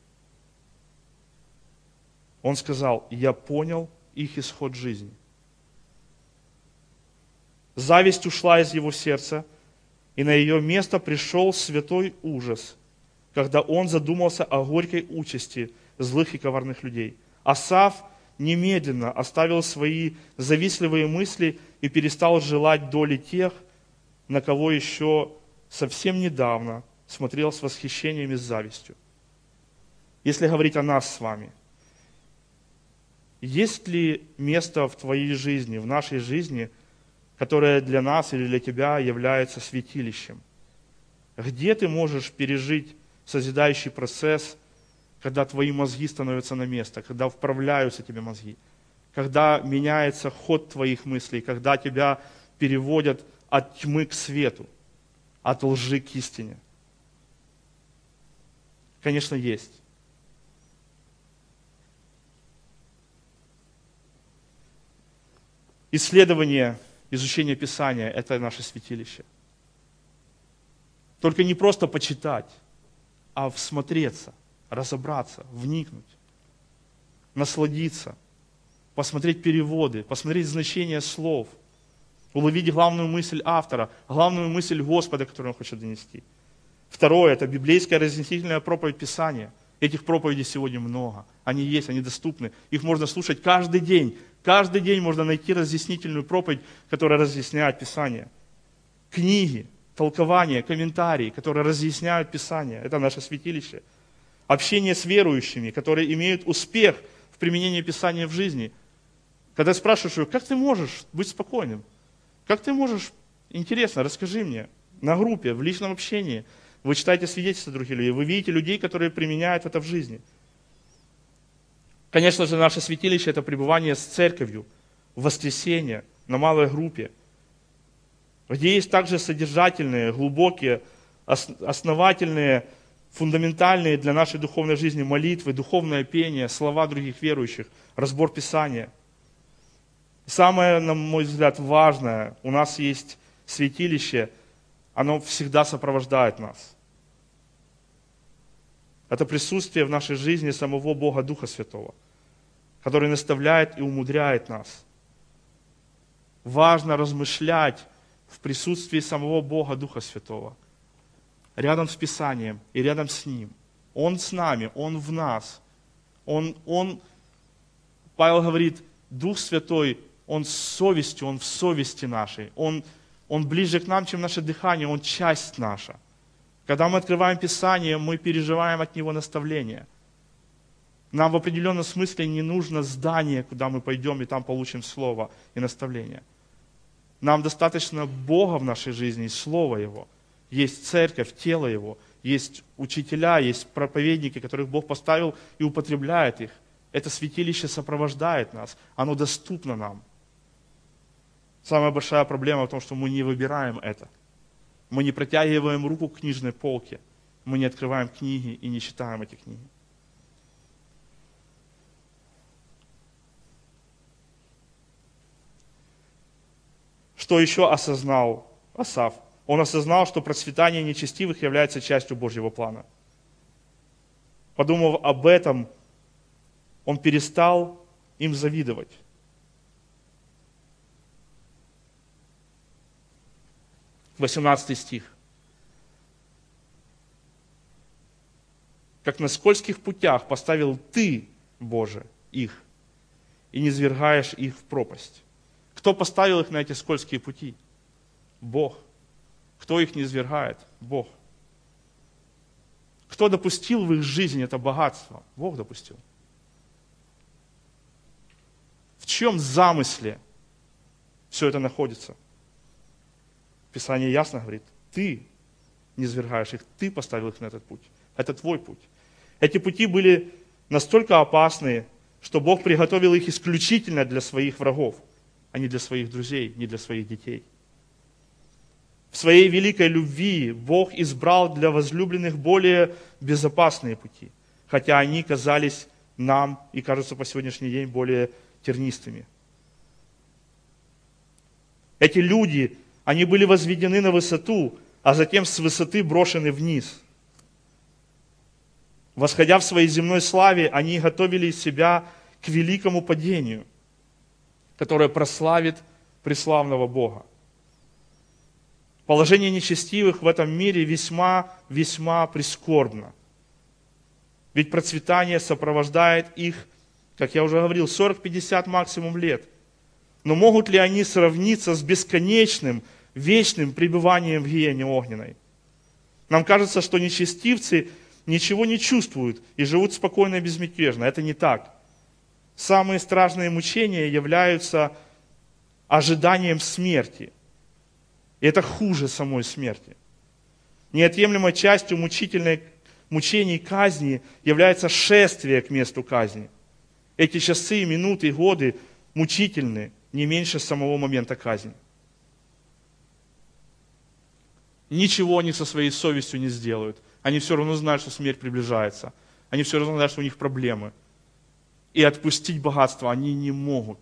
Он сказал, я понял их исход жизни. Зависть ушла из его сердца, и на ее место пришел святой ужас, когда он задумался о горькой участи злых и коварных людей. Асаф немедленно оставил свои завистливые мысли и перестал желать доли тех, на кого еще совсем недавно смотрел с восхищением и с завистью. Если говорить о нас с вами, есть ли место в твоей жизни, в нашей жизни, которое для нас или для тебя является святилищем? Где ты можешь пережить созидающий процесс, когда твои мозги становятся на место, когда вправляются тебе мозги, когда меняется ход твоих мыслей, когда тебя переводят от тьмы к свету, от лжи к истине? Конечно, есть. Исследование, изучение Писания – это наше святилище. Только не просто почитать, а всмотреться, разобраться, вникнуть, насладиться, посмотреть переводы, посмотреть значение слов, уловить главную мысль автора, главную мысль Господа, которую он хочет донести. Второе – это библейская разъяснительная проповедь Писания. Этих проповедей сегодня много. Они есть, они доступны. Их можно слушать каждый день. Каждый день можно найти разъяснительную проповедь, которая разъясняет Писание. Книги, толкования, комментарии, которые разъясняют Писание. Это наше святилище. общение с верующими, которые имеют успех в применении Писания в жизни. Когда спрашиваешь его, как ты можешь быть спокойным? Как ты можешь, интересно, расскажи мне, на группе, в личном общении. Вы читаете свидетельства других людей, вы видите людей, которые применяют это в жизни. Конечно же, наше святилище – это пребывание с церковью, в воскресенье, на малой группе, где есть также содержательные, глубокие, основательные, фундаментальные для нашей духовной жизни молитвы, духовное пение, слова других верующих, разбор Писания. Самое, на мой взгляд, важное, у нас есть святилище, оно всегда сопровождает нас. Это присутствие в нашей жизни самого Бога Духа Святого, который наставляет и умудряет нас. Важно размышлять в присутствии самого Бога Духа Святого, рядом с Писанием и рядом с Ним. Он с нами, Он в нас. Он, он, Павел говорит, Дух Святой, Он с совестью, Он в совести нашей. Он, он ближе к нам, чем наше дыхание, Он часть наша. Когда мы открываем Писание, мы переживаем от Него наставления. Нам в определенном смысле не нужно здание, куда мы пойдем и там получим Слово и наставление. Нам достаточно Бога в нашей жизни и Слова Его. Есть церковь, тело Его, есть учителя, есть проповедники, которых Бог поставил и употребляет их. Это святилище сопровождает нас, оно доступно нам. Самая большая проблема в том, что мы не выбираем это. Мы не протягиваем руку к книжной полке, мы не открываем книги и не читаем эти книги. Что еще осознал Асаф? Он осознал, что процветание нечестивых является частью Божьего плана. Подумав об этом, он перестал им завидовать. восемнадцатый стих. «Как на скользких путях поставил Ты, Боже, их, и не звергаешь их в пропасть». Кто поставил их на эти скользкие пути? Бог. Кто их не свергает? Бог. Кто допустил в их жизнь это богатство? Бог допустил. В чьем замысле все это находится? Писание ясно говорит, ты не свергаешь их, ты поставил их на этот путь. Это твой путь. Эти пути были настолько опасные, что Бог приготовил их исключительно для своих врагов, а не для своих друзей, не для своих детей. В своей великой любви Бог избрал для возлюбленных более безопасные пути, хотя они казались нам и кажутся по сегодняшний день более тернистыми. Эти люди, они были возведены на высоту, а затем с высоты брошены вниз. Восходя в своей земной славе, они готовили себя к великому падению, которое прославит преславного Бога. Положение нечестивых в этом мире весьма-весьма прискорбно. Ведь процветание сопровождает их, как я уже говорил, сорок-пятьдесят максимум лет. Но могут ли они сравниться с бесконечным, вечным пребыванием в гиене огненной? Нам кажется, что нечестивцы ничего не чувствуют и живут спокойно и безмятежно. Это не так. Самые страшные мучения являются ожиданием смерти. И это хуже самой смерти. Неотъемлемой частью мучительной, мучений казни является шествие к месту казни. Эти часы, минуты, годы мучительны не меньше самого момента казни. Ничего они со своей совестью не сделают. Они все равно знают, что смерть приближается. Они все равно знают, что у них проблемы. И отпустить богатство они не могут.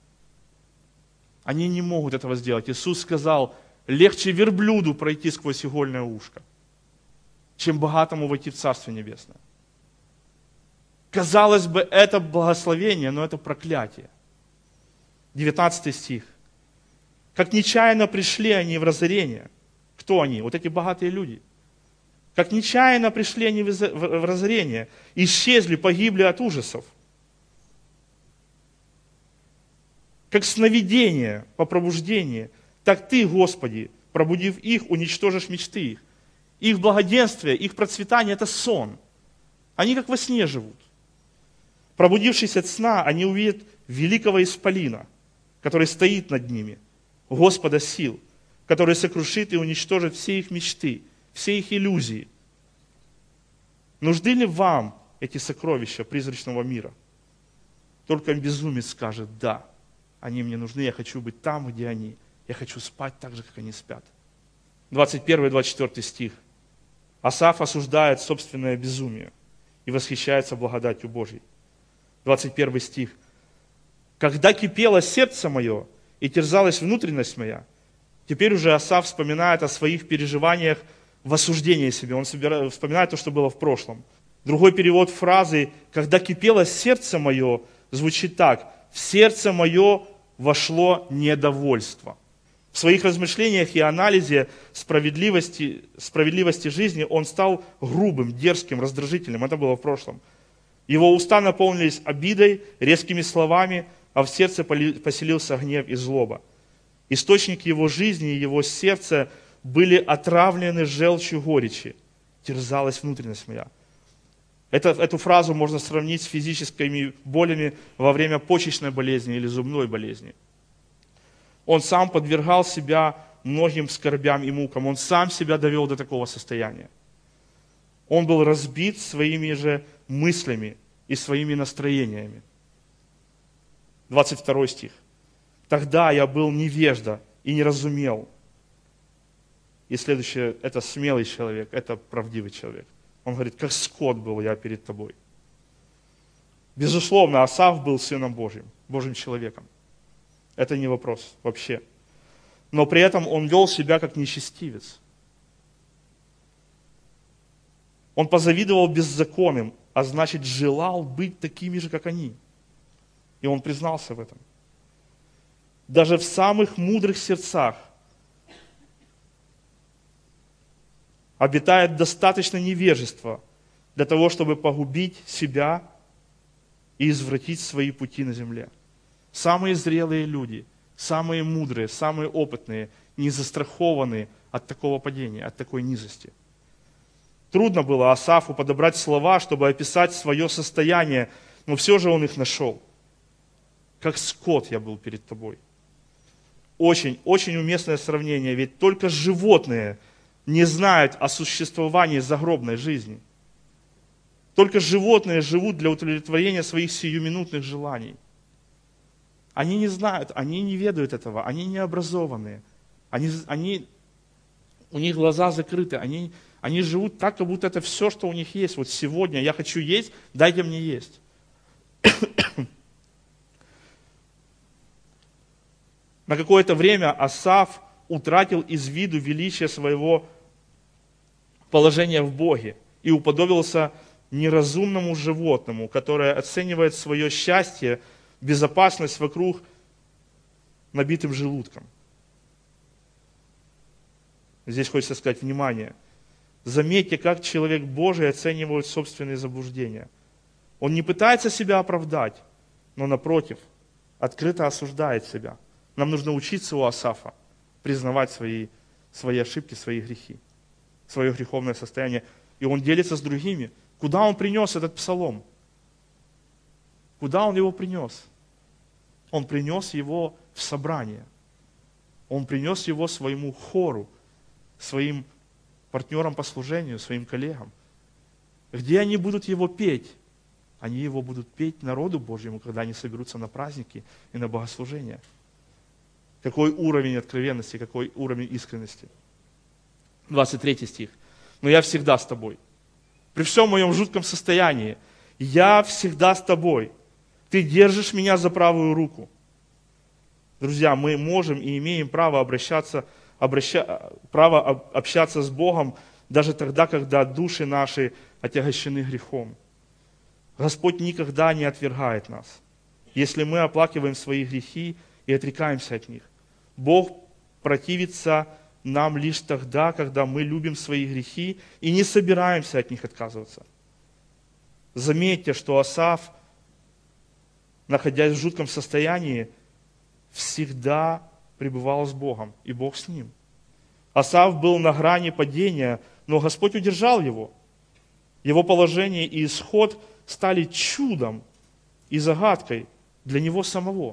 Они не могут этого сделать. Иисус сказал, легче верблюду пройти сквозь игольное ушко, чем богатому войти в Царствие Небесное. Казалось бы, это благословение, но это проклятие. девятнадцатый стих. Как нечаянно пришли они в разорение. Кто они? Вот эти богатые люди. Как нечаянно пришли они в разорение. Исчезли, погибли от ужасов. Как сновидение по пробуждению, так Ты, Господи, пробудив их, уничтожишь мечты их. Их благоденствие, их процветание – это сон. Они как во сне живут. Пробудившись от сна, они увидят великого исполина, который стоит над ними, Господа сил, который сокрушит и уничтожит все их мечты, все их иллюзии. Нужны ли вам эти сокровища призрачного мира? Только безумец скажет: да, они мне нужны, я хочу быть там, где они. Я хочу спать так же, как они спят. двадцать первый двадцать четвёртый стих. Асаф осуждает собственное безумие и восхищается благодатью Божьей. двадцать первый стих. «Когда кипело сердце мое и терзалась внутренность моя», теперь уже Асаф вспоминает о своих переживаниях в осуждении себе. Он вспоминает то, что было в прошлом. Другой перевод фразы «когда кипело сердце мое» звучит так: «в сердце мое вошло недовольство». В своих размышлениях и анализе справедливости, справедливости жизни он стал грубым, дерзким, раздражительным. Это было в прошлом. Его уста наполнились обидой, резкими словами, а в сердце поселился гнев и злоба. Источники его жизни и его сердца были отравлены желчью горечи. Терзалась внутренность моя. Это, эту фразу можно сравнить с физическими болями во время почечной болезни или зубной болезни. Он сам подвергал себя многим скорбям и мукам. Он сам себя довел до такого состояния. Он был разбит своими же мыслями и своими настроениями. двадцать второй стих. «Тогда я был невежда и не разумел». И следующее, это смелый человек, это правдивый человек. Он говорит: как скот был я перед тобой. Безусловно, Асаф был сыном Божьим, Божьим человеком. Это не вопрос вообще. Но при этом он вел себя как нечестивец. Он позавидовал беззаконным, а значит, желал быть такими же, как они. И он признался в этом. Даже в самых мудрых сердцах обитает достаточно невежества для того, чтобы погубить себя и извратить свои пути на земле. Самые зрелые люди, самые мудрые, самые опытные, не застрахованы от такого падения, от такой низости. Трудно было Асафу подобрать слова, чтобы описать свое состояние, но все же он их нашел. Как скот я был перед тобой. Очень, очень уместное сравнение, ведь только животные не знают о существовании загробной жизни. Только животные живут для удовлетворения своих сиюминутных желаний. Они не знают, они не ведают этого, они не образованные. Они, они, у них глаза закрыты, они, они живут так, как будто это все, что у них есть. Вот сегодня я хочу есть, дайте мне есть. На какое-то время Асаф утратил из виду величие своего положения в Боге и уподобился неразумному животному, которое оценивает свое счастье, безопасность вокруг набитым желудком. Здесь хочется сказать: внимание. Заметьте, как человек Божий оценивает собственные заблуждения. Он не пытается себя оправдать, но напротив, открыто осуждает себя. Нам нужно учиться у Асафа признавать свои, свои ошибки, свои грехи, свое греховное состояние. И он делится с другими. Куда он принес этот псалом? Куда он его принес? Он принес его в собрание. Он принес его своему хору, своим партнерам по служению, своим коллегам. Где они будут его петь? Они его будут петь народу Божьему, когда они соберутся на праздники и на богослужения. Какой уровень откровенности, какой уровень искренности. двадцать третий стих. «Но я всегда с тобой. При всем моем жутком состоянии, я всегда с тобой. Ты держишь меня за правую руку». Друзья, мы можем и имеем право обращаться, обраща, право общаться с Богом даже тогда, когда души наши отягощены грехом. Господь никогда не отвергает нас, если мы оплакиваем свои грехи и отрекаемся от них. Бог противится нам лишь тогда, когда мы любим свои грехи и не собираемся от них отказываться. Заметьте, что Асаф, находясь в жутком состоянии, всегда пребывал с Богом, и Бог с ним. Асаф был на грани падения, но Господь удержал его. Его положение и исход стали чудом и загадкой для него самого.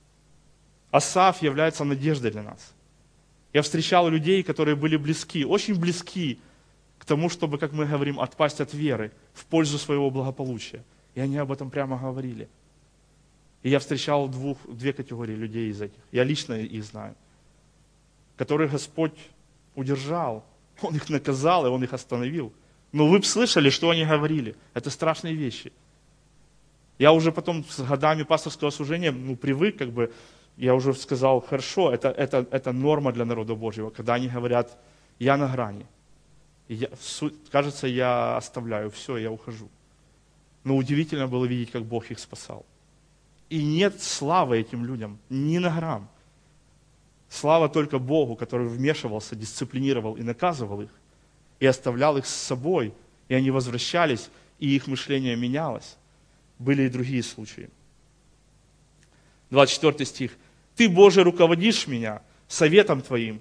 Асаф является надеждой для нас. Я встречал людей, которые были близки, очень близки к тому, чтобы, как мы говорим, отпасть от веры в пользу своего благополучия. И они об этом прямо говорили. И я встречал двух, две категории людей из этих. Я лично их знаю. Которых Господь удержал. Он их наказал, и Он их остановил. Но вы бы слышали, что они говорили. Это страшные вещи. Я уже потом с годами пасторского служения ну, привык, как бы, я уже сказал, хорошо, это, это, это норма для народа Божьего, когда они говорят, я на грани. И я, кажется, я оставляю все, я ухожу. Но удивительно было видеть, как Бог их спасал. И нет славы этим людям, ни на грамм. Слава только Богу, который вмешивался, дисциплинировал и наказывал их, и оставлял их с собой, и они возвращались, и их мышление менялось. Были и другие случаи. двадцать четвёртый стих. «Ты, Боже, руководишь меня советом Твоим,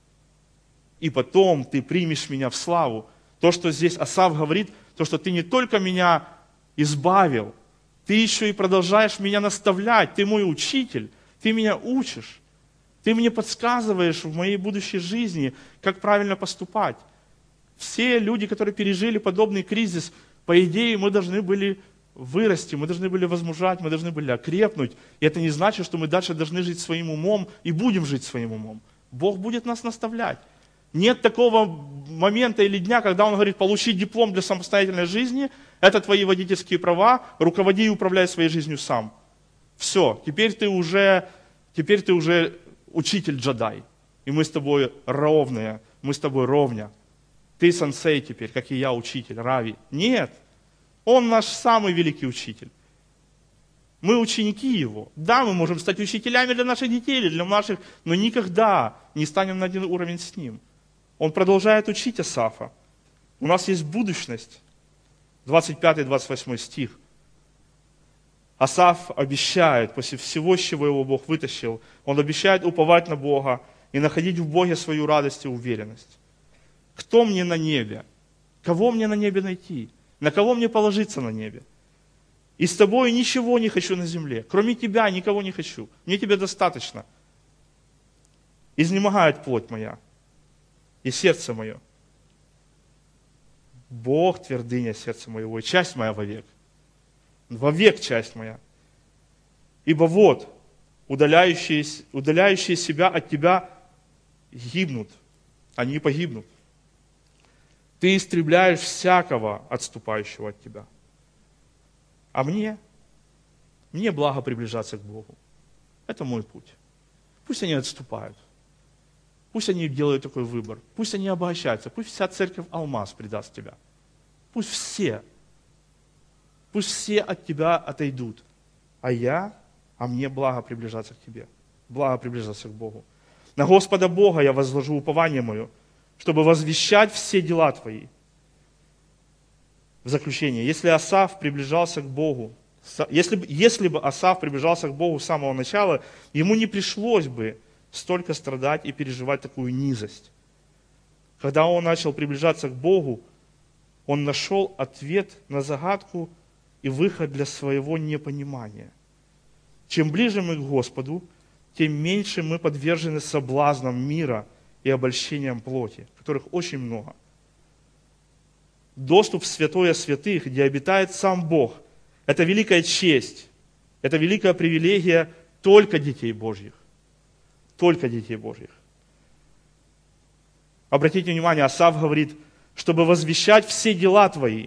и потом Ты примешь меня в славу». То, что здесь Асаф говорит, то, что Ты не только меня избавил, Ты еще и продолжаешь меня наставлять, Ты мой учитель, Ты меня учишь, Ты мне подсказываешь в моей будущей жизни, как правильно поступать. Все люди, которые пережили подобный кризис, по идее, мы должны были вырасти, мы должны были возмужать, мы должны были окрепнуть. И это не значит, что мы дальше должны жить своим умом и будем жить своим умом. Бог будет нас наставлять. Нет такого момента или дня, когда Он говорит, получи диплом для самостоятельной жизни, это твои водительские права, руководи и управляй своей жизнью сам. Все, теперь ты уже, теперь ты уже учитель-джедай. И мы с тобой ровные, мы с тобой ровня. Ты сенсей теперь, как и я, учитель, рави. Нет. Он наш самый великий учитель. Мы ученики Его. Да, мы можем стать учителями для наших детей или для наших, но никогда не станем на один уровень с Ним. Он продолжает учить Асафа. У нас есть будущность. двадцать пятый двадцать восьмой стих. Асаф обещает, после всего, с чего его Бог вытащил, он обещает уповать на Бога и находить в Боге свою радость и уверенность. Кто мне на небе? Кого мне на небе найти? На кого мне положиться на небе? И с тобой ничего не хочу на земле. Кроме тебя никого не хочу. Мне тебя достаточно. Изнемогает плоть моя и сердце мое. Бог твердыня сердца моего, и часть моя вовек. Вовек часть моя. Ибо вот, удаляющие, удаляющие себя от тебя гибнут. Они погибнут. Ты истребляешь всякого отступающего от тебя. А мне, мне благо приближаться к Богу. Это мой путь. Пусть они отступают. Пусть они делают такой выбор. Пусть они обогащаются. Пусть вся церковь алмаз предаст тебя. Пусть все. Пусть все от тебя отойдут. А я, а мне благо приближаться к тебе. Благо приближаться к Богу. На Господа Бога я возложу упование мое, чтобы возвещать все дела твои. В заключение, если Асаф приближался к Богу, если, если бы Асаф приближался к Богу с самого начала, ему не пришлось бы столько страдать и переживать такую низость. Когда он начал приближаться к Богу, он нашел ответ на загадку и выход для своего непонимания. Чем ближе мы к Господу, тем меньше мы подвержены соблазнам мира и обольщениям плоти, которых очень много. Доступ в святое святых, где обитает сам Бог, это великая честь, это великая привилегия только детей Божьих. Только детей Божьих. Обратите внимание, Асаф говорит, чтобы возвещать все дела твои.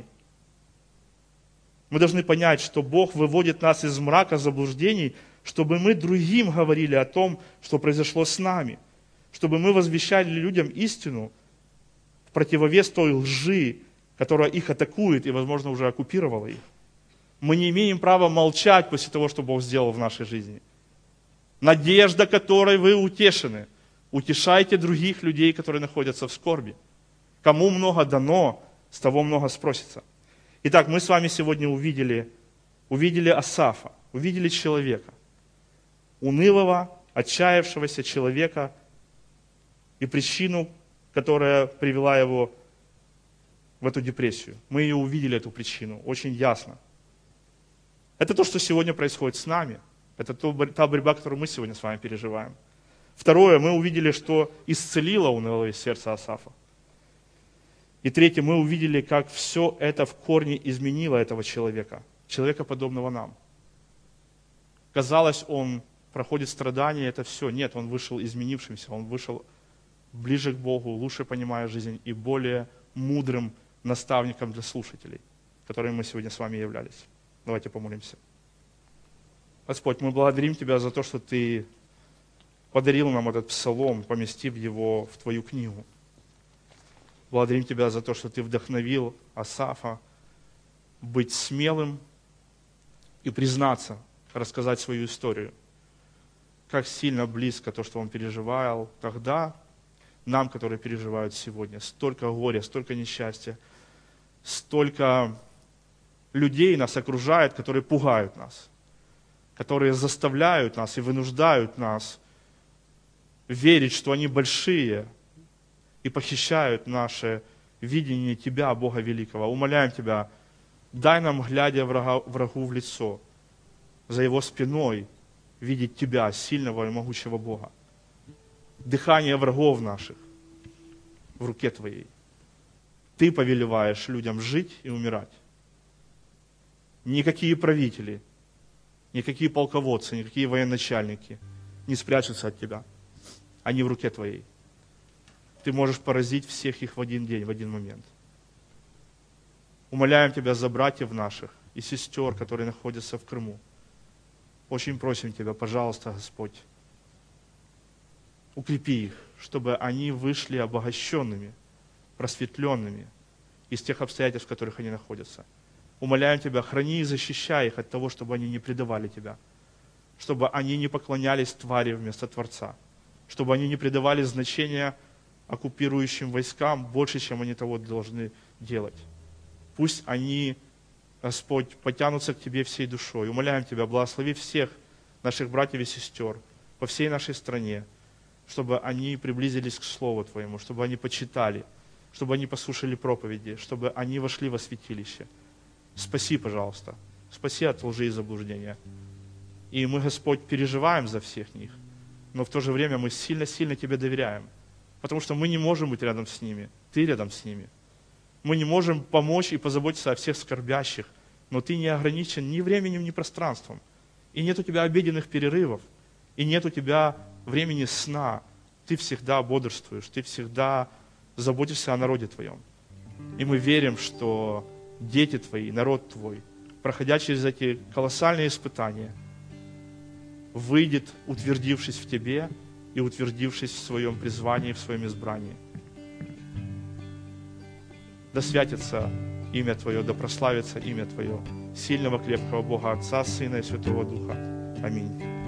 Мы должны понять, что Бог выводит нас из мрака заблуждений, чтобы мы другим говорили о том, что произошло с нами. Чтобы мы возвещали людям истину в противовес той лжи, которая их атакует и, возможно, уже оккупировала их. Мы не имеем права молчать после того, что Бог сделал в нашей жизни. Надежда, которой вы утешены. Утешайте других людей, которые находятся в скорби. Кому много дано, с того много спросится. Итак, мы с вами сегодня увидели, увидели Асафа, увидели человека, унылого, отчаявшегося человека и причину, которая привела его в эту депрессию. Мы ее увидели, эту причину, очень ясно. Это то, что сегодня происходит с нами. Это то, та борьба, которую мы сегодня с вами переживаем. Второе, мы увидели, что исцелило унылое сердце Асафа. И третье, мы увидели, как все это в корне изменило этого человека, человека, подобного нам. Казалось, он проходит страдания, это все. Нет, он вышел изменившимся, он вышел ближе к Богу, лучше понимая жизнь и более мудрым наставником для слушателей, которыми мы сегодня с вами являлись. Давайте помолимся. Господь, мы благодарим Тебя за то, что Ты подарил нам этот псалом, поместив его в Твою книгу. Благодарим Тебя за то, что Ты вдохновил Асафа быть смелым и признаться, рассказать свою историю. Как сильно близко то, что он переживал тогда, нам, которые переживают сегодня. Столько горя, столько несчастья, столько людей нас окружает, которые пугают нас, которые заставляют нас и вынуждают нас верить, что они большие, и похищают наше видение Тебя, Бога Великого. Умоляем Тебя, дай нам, глядя врага, врагу в лицо, за его спиной видеть Тебя, сильного и могучего Бога. Дыхание врагов наших в руке Твоей. Ты повелеваешь людям жить и умирать. Никакие правители, никакие полководцы, никакие военачальники не спрячутся от Тебя. Они в руке Твоей. Ты можешь поразить всех их в один день, в один момент. Умоляем Тебя за братьев наших и сестер, которые находятся в Крыму. Очень просим Тебя, пожалуйста, Господь, укрепи их, чтобы они вышли обогащенными, просветленными из тех обстоятельств, в которых они находятся. Умоляем Тебя, храни и защищай их от того, чтобы они не предавали Тебя, чтобы они не поклонялись твари вместо Творца, чтобы они не придавали значения оккупирующим войскам больше, чем они того должны делать. Пусть они, Господь, потянутся к Тебе всей душой. Умоляем Тебя, благослови всех наших братьев и сестер по всей нашей стране, чтобы они приблизились к Слову Твоему, чтобы они почитали, чтобы они послушали проповеди, чтобы они вошли во святилище. Спаси, пожалуйста, спаси от лжи и заблуждения. И мы, Господь, переживаем за всех них, но в то же время мы сильно-сильно Тебе доверяем, потому что мы не можем быть рядом с ними, Ты рядом с ними. Мы не можем помочь и позаботиться о всех скорбящих, но Ты не ограничен ни временем, ни пространством. И нет у Тебя обеденных перерывов, и нет у Тебя времени сна. Ты всегда бодрствуешь, Ты всегда заботишься о народе Твоем. И мы верим, что дети Твои, народ Твой, проходя через эти колоссальные испытания, выйдет, утвердившись в Тебе и утвердившись в своем призвании, в своем избрании. Да святится имя Твое, да прославится имя Твое, сильного, крепкого Бога Отца, Сына и Святого Духа. Аминь.